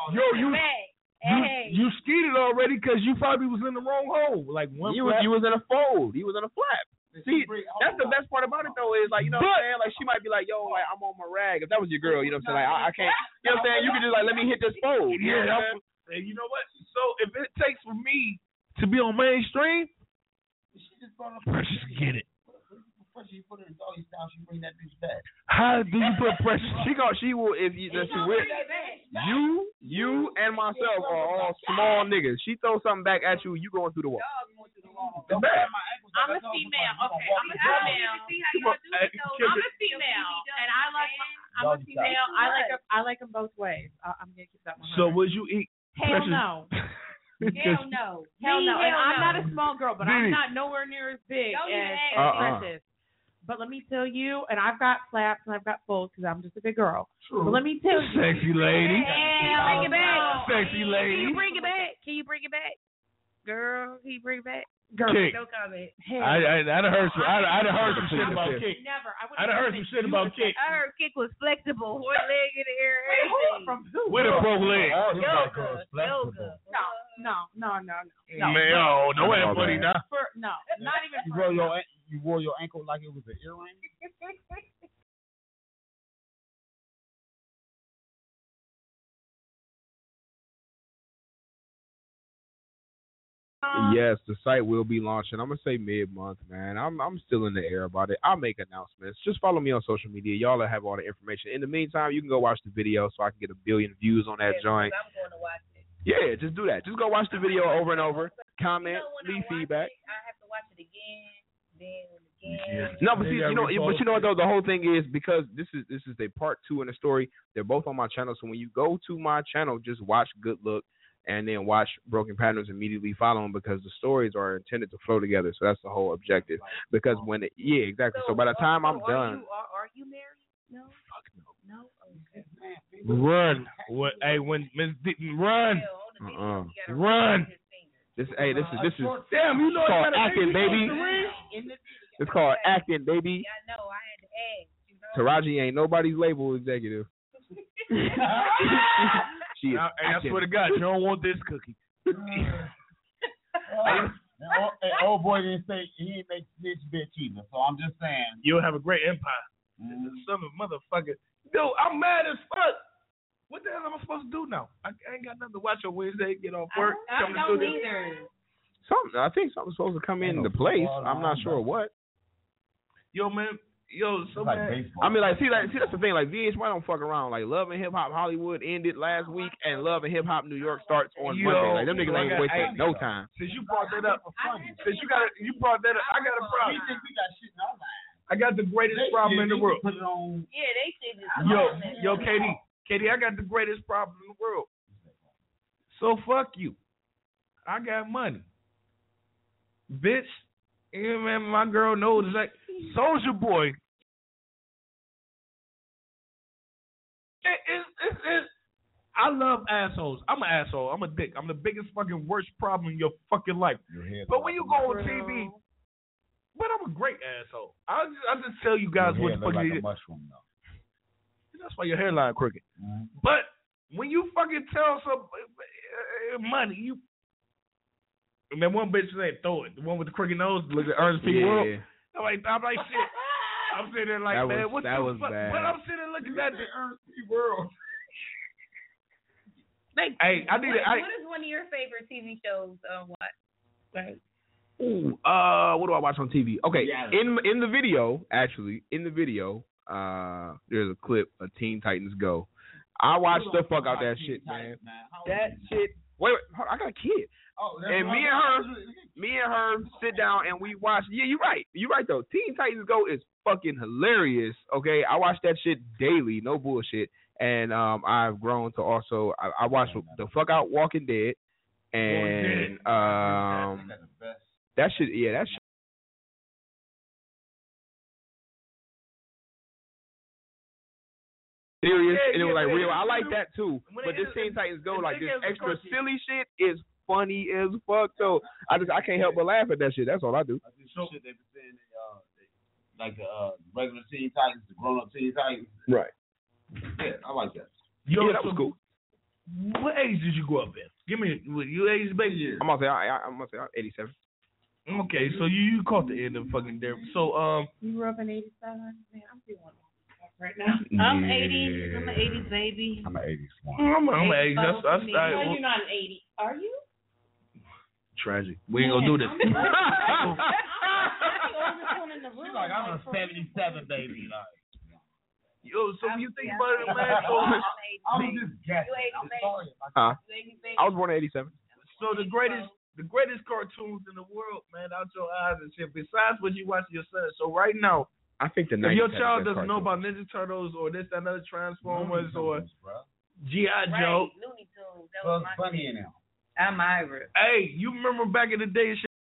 You skeeted already because you probably was in the wrong hole. Like you was in a fold. You was in a flap. See, that's the best part about it though is like, you know what I'm saying? Like she might be like, yo, like I'm on my rag. If that was your girl, you know what I'm saying? Like I can't. You know what I'm saying? You can just like let me hit this fold. Yeah. And you know what? So if it takes for me to be on mainstream, Precious get it. Precious, you put her in doggy style, she bring that bitch back. How do you put Precious? She will if you. That's weird. You and myself are all small niggas. She throws something back at you, you going through the wall. I'm a female. Okay, I'm a female. See how you do it? I'm a female, and I'm a female. I like them both ways. I'm gonna keep that one. So would you eat? Hell no. Hell no. And I'm not a small girl, but I'm not nowhere near as big as Precious. But let me tell you, and I've got flaps and I've got folds because I'm just a big girl. True. But let me tell you. Sexy lady. Bring it back. Sexy lady. Can you bring it back? Girl, can you bring it back? Girl, Kick. no comment. I done heard some shit about Kick. Never. I done heard some shit about Kick. I heard Kick was flexible, one leg in the air, everything. With a broke leg. Yoga. No. Man, don't have funny now. No, not even. You wore your ankle like it was an earring? Yes, the site will be launching. I'm gonna say mid-month, man. I'm still in the air about it. I'll make announcements. Just follow me on social media. Y'all will have all the information. In the meantime, you can go watch the video so I can get 1 billion views on that joint. I'm going to watch it. Yeah, just do that. Just go watch the video over and over. Comment, leave feedback. I have to watch it again. No, but see, you know what though, the whole thing is because this is a part 2 in the story. They're both on my channel, so when you go to my channel, just watch Good Look and then watch Broken Patterns immediately following because the stories are intended to flow together. So that's the whole objective. Because exactly. So by the time I'm done, are you married? No. Fuck no. No. Okay. Run. Hey, when Miss run. Run. This is damn. You know called acting, baby. It's called acting, baby. Yeah, I know. I had to ask. Taraji ain't nobody's label executive. She is I swear to God, you don't want this cookie. Old boy didn't say he ain't make snitch bitch either, so I'm just saying. You'll have a great empire. Some motherfucker. Dude, I'm mad as fuck. What the hell am I supposed to do now? I ain't got nothing to watch on Wednesday, get off work. I don't either. I think something's supposed to come into place. I'm not sure what. Yo, man, Yo, so like man. baseball. I mean, like, see, that's the thing. Like, VH1 don't fuck around. Like, Love and Hip Hop Hollywood ended last week, and Love and Hip Hop New York starts on Monday. Like, them niggas ain't wasting no time. Since you brought that up, you brought that up, I got a problem. We think we got shit in our lives. I got the greatest problem in the world. Put it on. Yeah, they said this. Yo, KD, I got the greatest problem in the world. So fuck you. I got money, bitch. Yeah, man, my girl knows like Soulja Boy. I love assholes. I'm an asshole. I'm a dick. I'm the biggest fucking worst problem in your fucking life. But when you go on TV, but I'm a great asshole. I just tell you guys what the fuck like it a is. mushroom, though. That's why your hairline crooked. But when you fucking tell some money, you and that one bitch that throw it, the one with the crooked nose, look at Ernest P. World. I'm like shit. I'm sitting there like, man, what the fuck? Bad. But I'm sitting there looking at the Ernest P. World. Like, hey, I need what is one of your favorite TV shows? What? Like, ooh, what do I watch on TV? Okay, in the video, there's a clip of Teen Titans Go. I watched the fuck out that shit, man. That shit. Wait, hold on, I got a kid. And me and her sit down and we watch. Yeah, you're right though. Teen Titans Go is fucking hilarious. Okay, I watch that shit daily, no bullshit. And I've grown to also I watch the fuck out Walking Dead, and that shit. Yeah, that shit. Serious, and it was like real. I like that too. But this Teen Titans Go, like this extra silly shit is funny as fuck. So I can't help but laugh at that shit. That's all I do. So shit they been saying, like the regular Teen Titans, the grown up Teen Titans. Right. Yeah, I like that. Yo, that was cool. What age did you grow up in? Give me your age, baby. I'm gonna say 87. Okay, so you caught the end of fucking there. So you grew up in 87. Man, I'm feeling right now. I'm 80s. I'm an 80s baby. I'm an 80s one. I'm an 80s. No, you're not an 80. Are you? Tragic. We ain't gonna do this. She's like, I'm a 77 baby. Like. Yo, so when you think about it, man, so I'm just guessing. I was born in 87. So the greatest cartoons in the world, man, out your eyes and shit. Besides what you watch your son. So right now, I think the if your child doesn't know about Ninja Turtles or this, that, other Transformers or G.I. Joe, Looney Tunes, that was my funny in them. I'm Ira. Hey, you remember back in the day?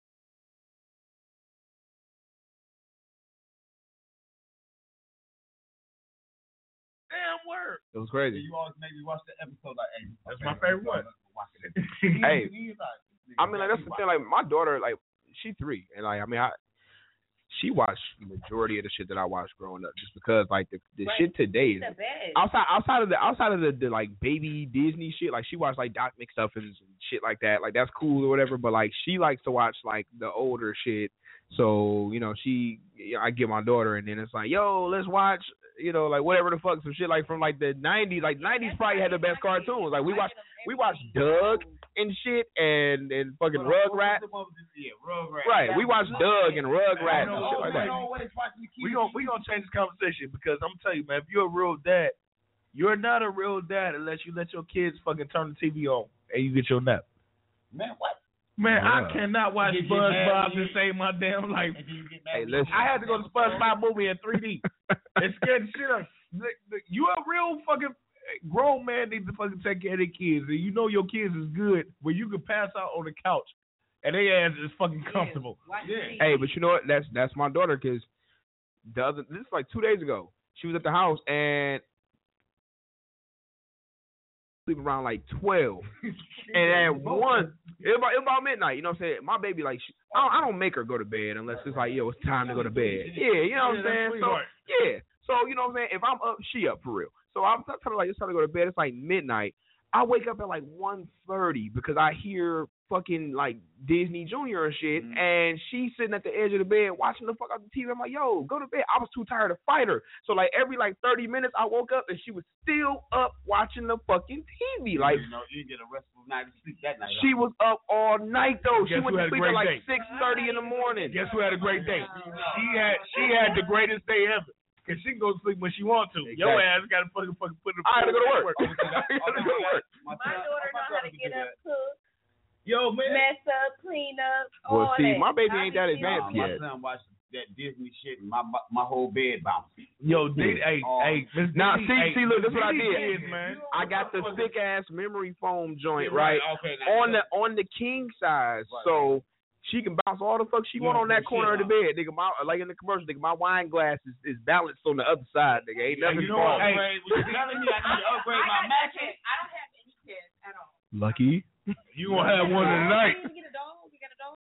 Damn word. It was crazy. You always maybe watch the episode like, hey, that's my favorite one. Hey, I mean, like, that's the thing. Like, my daughter, like, she's 3, and like, I mean, she watched the majority of the shit that I watched growing up, just because like the shit today is outside of the like baby Disney shit. Like, she watched like Doc McStuffins and shit like that. Like, that's cool or whatever. But like, she likes to watch like the older shit. So I get my daughter, and then it's like, yo, let's watch, like whatever the fuck, some shit like from like the 90s. Like 90s probably had the best cartoons. Like we watched Doug and shit and fucking Rugrats. Right, we watched Doug and Rugrats and shit like that. We gonna change this conversation, because I'm telling you, man, if you're a real dad, you're not a real dad unless you let your kids fucking turn the TV on and you get your nap. Man, what? Man, I cannot watch SpongeBob to save my damn life. Hey, listen. I had to go to SpongeBob movie in 3D. It scared the shit out of me. You a real fucking grown man, needs to fucking take care of their kids. And you know your kids is good where you can pass out on the couch and their ass is fucking comfortable. Yeah. Hey, but you know what? That's my daughter, because this is like 2 days ago. She was at the house and sleep around like 12, and at 1, it was about midnight. You know what I'm saying? My baby, like, I don't make her go to bed unless it's like, yo, it's time to go to bed. Yeah, you know what I'm saying? So yeah, so you know what I'm saying? If I'm up, she up for real. So I'm telling her like it's time to go to bed. It's like midnight. I wake up at like 1:30 because I hear fucking like Disney Junior and shit, and she's sitting at the edge of the bed watching the fuck out the TV. I'm like, yo, go to bed. I was too tired to fight her. So like every 30 minutes I woke up and she was still up watching the fucking TV. Like you didn't get a restful night of sleep that night. She was up all night though. She Guess went who to had a sleep at great like day? 6:30 in the morning. Guess who had a great day? She had the greatest day ever. Cause she can go to sleep when she wants to. Exactly. Your ass got to fucking put it. I had to go to work. I got to go to work. My daughter know how to get up, cook, yo, man, mess up, clean up. Well, see, that. my baby ain't that advanced My yet. son watched that Disney shit and my whole bed bounced. Yo, hey, now see, look, this is what I did. Kids, man. I got the thick ass memory foam joint, right? Okay, on the king size, so she can bounce all the fuck she want on that corner of the bed, nigga. Like in the commercial, nigga, my wine glass is balanced on the other side, nigga. Ain't nothing wrong. Hey, you're telling me I need to upgrade my mattress? I don't have any kids at all. Lucky. You gonna have one tonight. You get a dog? You got a dog?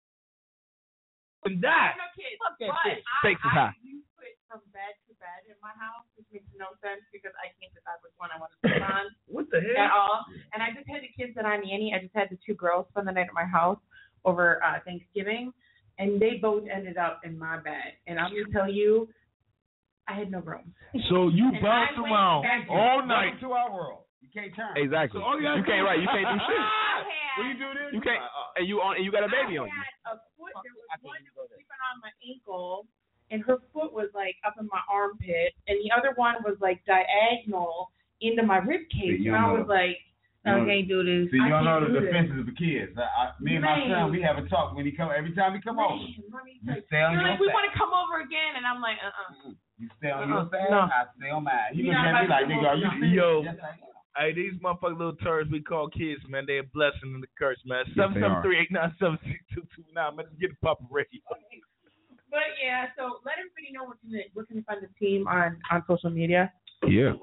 And die. No kids. Fuck that shit. Stakes is high. You put from bed to bed in my house, which makes no sense because I can't decide which one I want to sleep on. What the hell? At all. And I just had the kids that I nanny. I just had the two girls spend the night at my house over Thanksgiving, and they both ended up in my bed. And I'm gonna tell you, I had no room. So you bounced around all night. To our world. You can't turn. Exactly. So you can't do shit. When you do this, You can't, and you got a baby on you. I had a foot. There was one that was sleeping on my ankle, and her foot was like up in my armpit, and the other one was like diagonal into my rib cage, and I was like, I can't do this. See, you don't know the do defenses of the kids. Me and my son, we have a talk when every time he come over. You stay on your like, we side. want to come over again, and I'm like, You stay on your side, no. I stay on mine. He You're looking not at me like, about to nigga, come are you over. serious? Yo. Yes, I am. Hey, these motherfucking little turds we call kids, man, they a blessing and a curse, man. Yes, they are. 773-897-6229, man. Let's get the Papa Radio. But yeah, so let everybody know where can they find the team on social media. Yeah.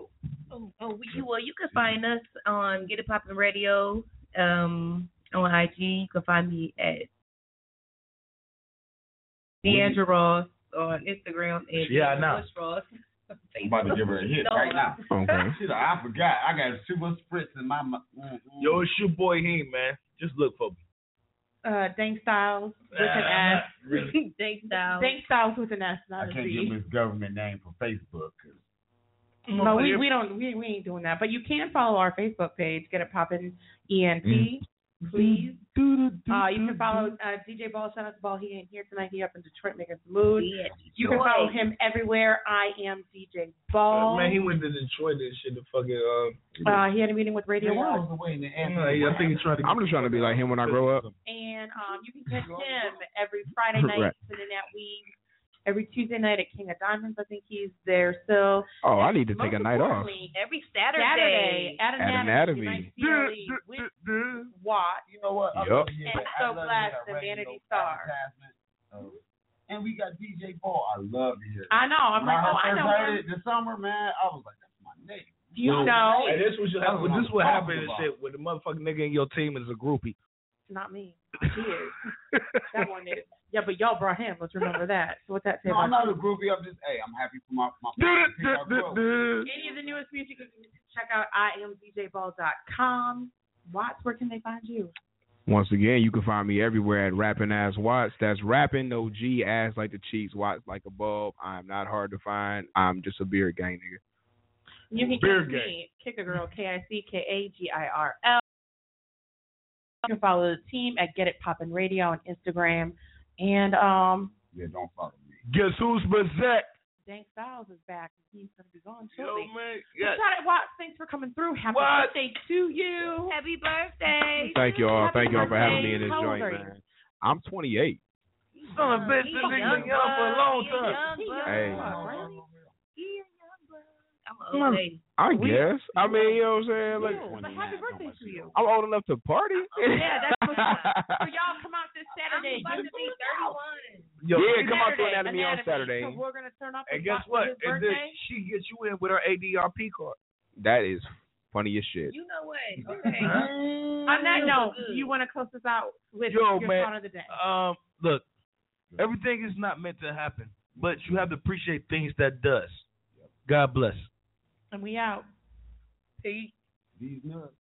You can find us on Get It Poppin' Radio on IG. You can find me at Deandra Ross on Instagram and now. Ross. I'm about to give her a hit right now. Okay. She's like, I forgot. I got a super spritz in my. Yo, it's your boy Heem, man. Just look for me. Dank Styles with an S. Really? Dank Styles. Dank Styles with an S, not I a can't Z. give him his government name for Facebook. No, we ain't doing that. But you can follow our Facebook page, Get It Poppin' ENT, please. You can follow DJ Ball. Shout out to Ball. He ain't here tonight. He up in Detroit making some mood. Yeah, you can follow him everywhere. I am DJ Ball. Man, he went to Detroit and shit to fucking. He had a meeting with Radio One. I think he's trying to. I'm just trying to be like him when I grow up. And you can catch him every Friday night Right. sitting at Weed. Every Tuesday night at King of Diamonds, I think he's there still. Oh, I need to take a night off. Every Saturday at Anatomy. Anatomy. With Watt. You know what? Yup. And So Blessed and Vanity Star. And we got DJ Ball. I love to hear it. I know. I'm like, I know heard him. it this summer, man. I was like, that's my nigga. You know. Hey, this was what happened and shit when the motherfucking nigga in your team is a groupie. Not me. She is. That one is. Yeah, but y'all brought him. Let's remember that. So what's that say No, about I'm not you? a groupie. I'm just, I'm happy for my Any of the newest music, you can check out IamDJBall.com. Watts, where can they find you? Once again, you can find me everywhere at Rapping Ass Watts. That's rapping, no G, ass like the cheeks, Watts like a bulb. I'm not hard to find. I'm just a beard gang nigga. You can Beard catch gang. me, Kick a Girl, KICKAGIRL. You can follow the team at Get It Poppin' Radio on Instagram. And Yeah, don't follow me. Guess who's Bazette? Dank Styles is back. He's going to be gone Yo, shortly. man. Shout out, Watts. Thanks for coming through. Happy What? birthday to you. Happy birthday. Thank you all. Happy Thank you all for having me in birthday. this How old joint, are you? man. I'm 28. Son of a bitch, this nigga been young for a long time. Hey. I'm an old lady. I guess. I mean, you know what I'm saying? Like, But happy birthday to you. I'm old enough to party. Yeah, that's what's up. So y'all come out this Saturday. I'm about to be 31. Yo, Yeah, come out to Saturday, Anatomy on Saturday. So we're gonna turn up. And and guess watch what? his And then birthday. she gets you in with her ADRP card. That is funny as shit. You know what? Okay. On that note, do you want to close us out with Yo, your man. thought of the day? Look, everything is not meant to happen, but you have to appreciate things that does. God bless. And we out. Peace. These nuts.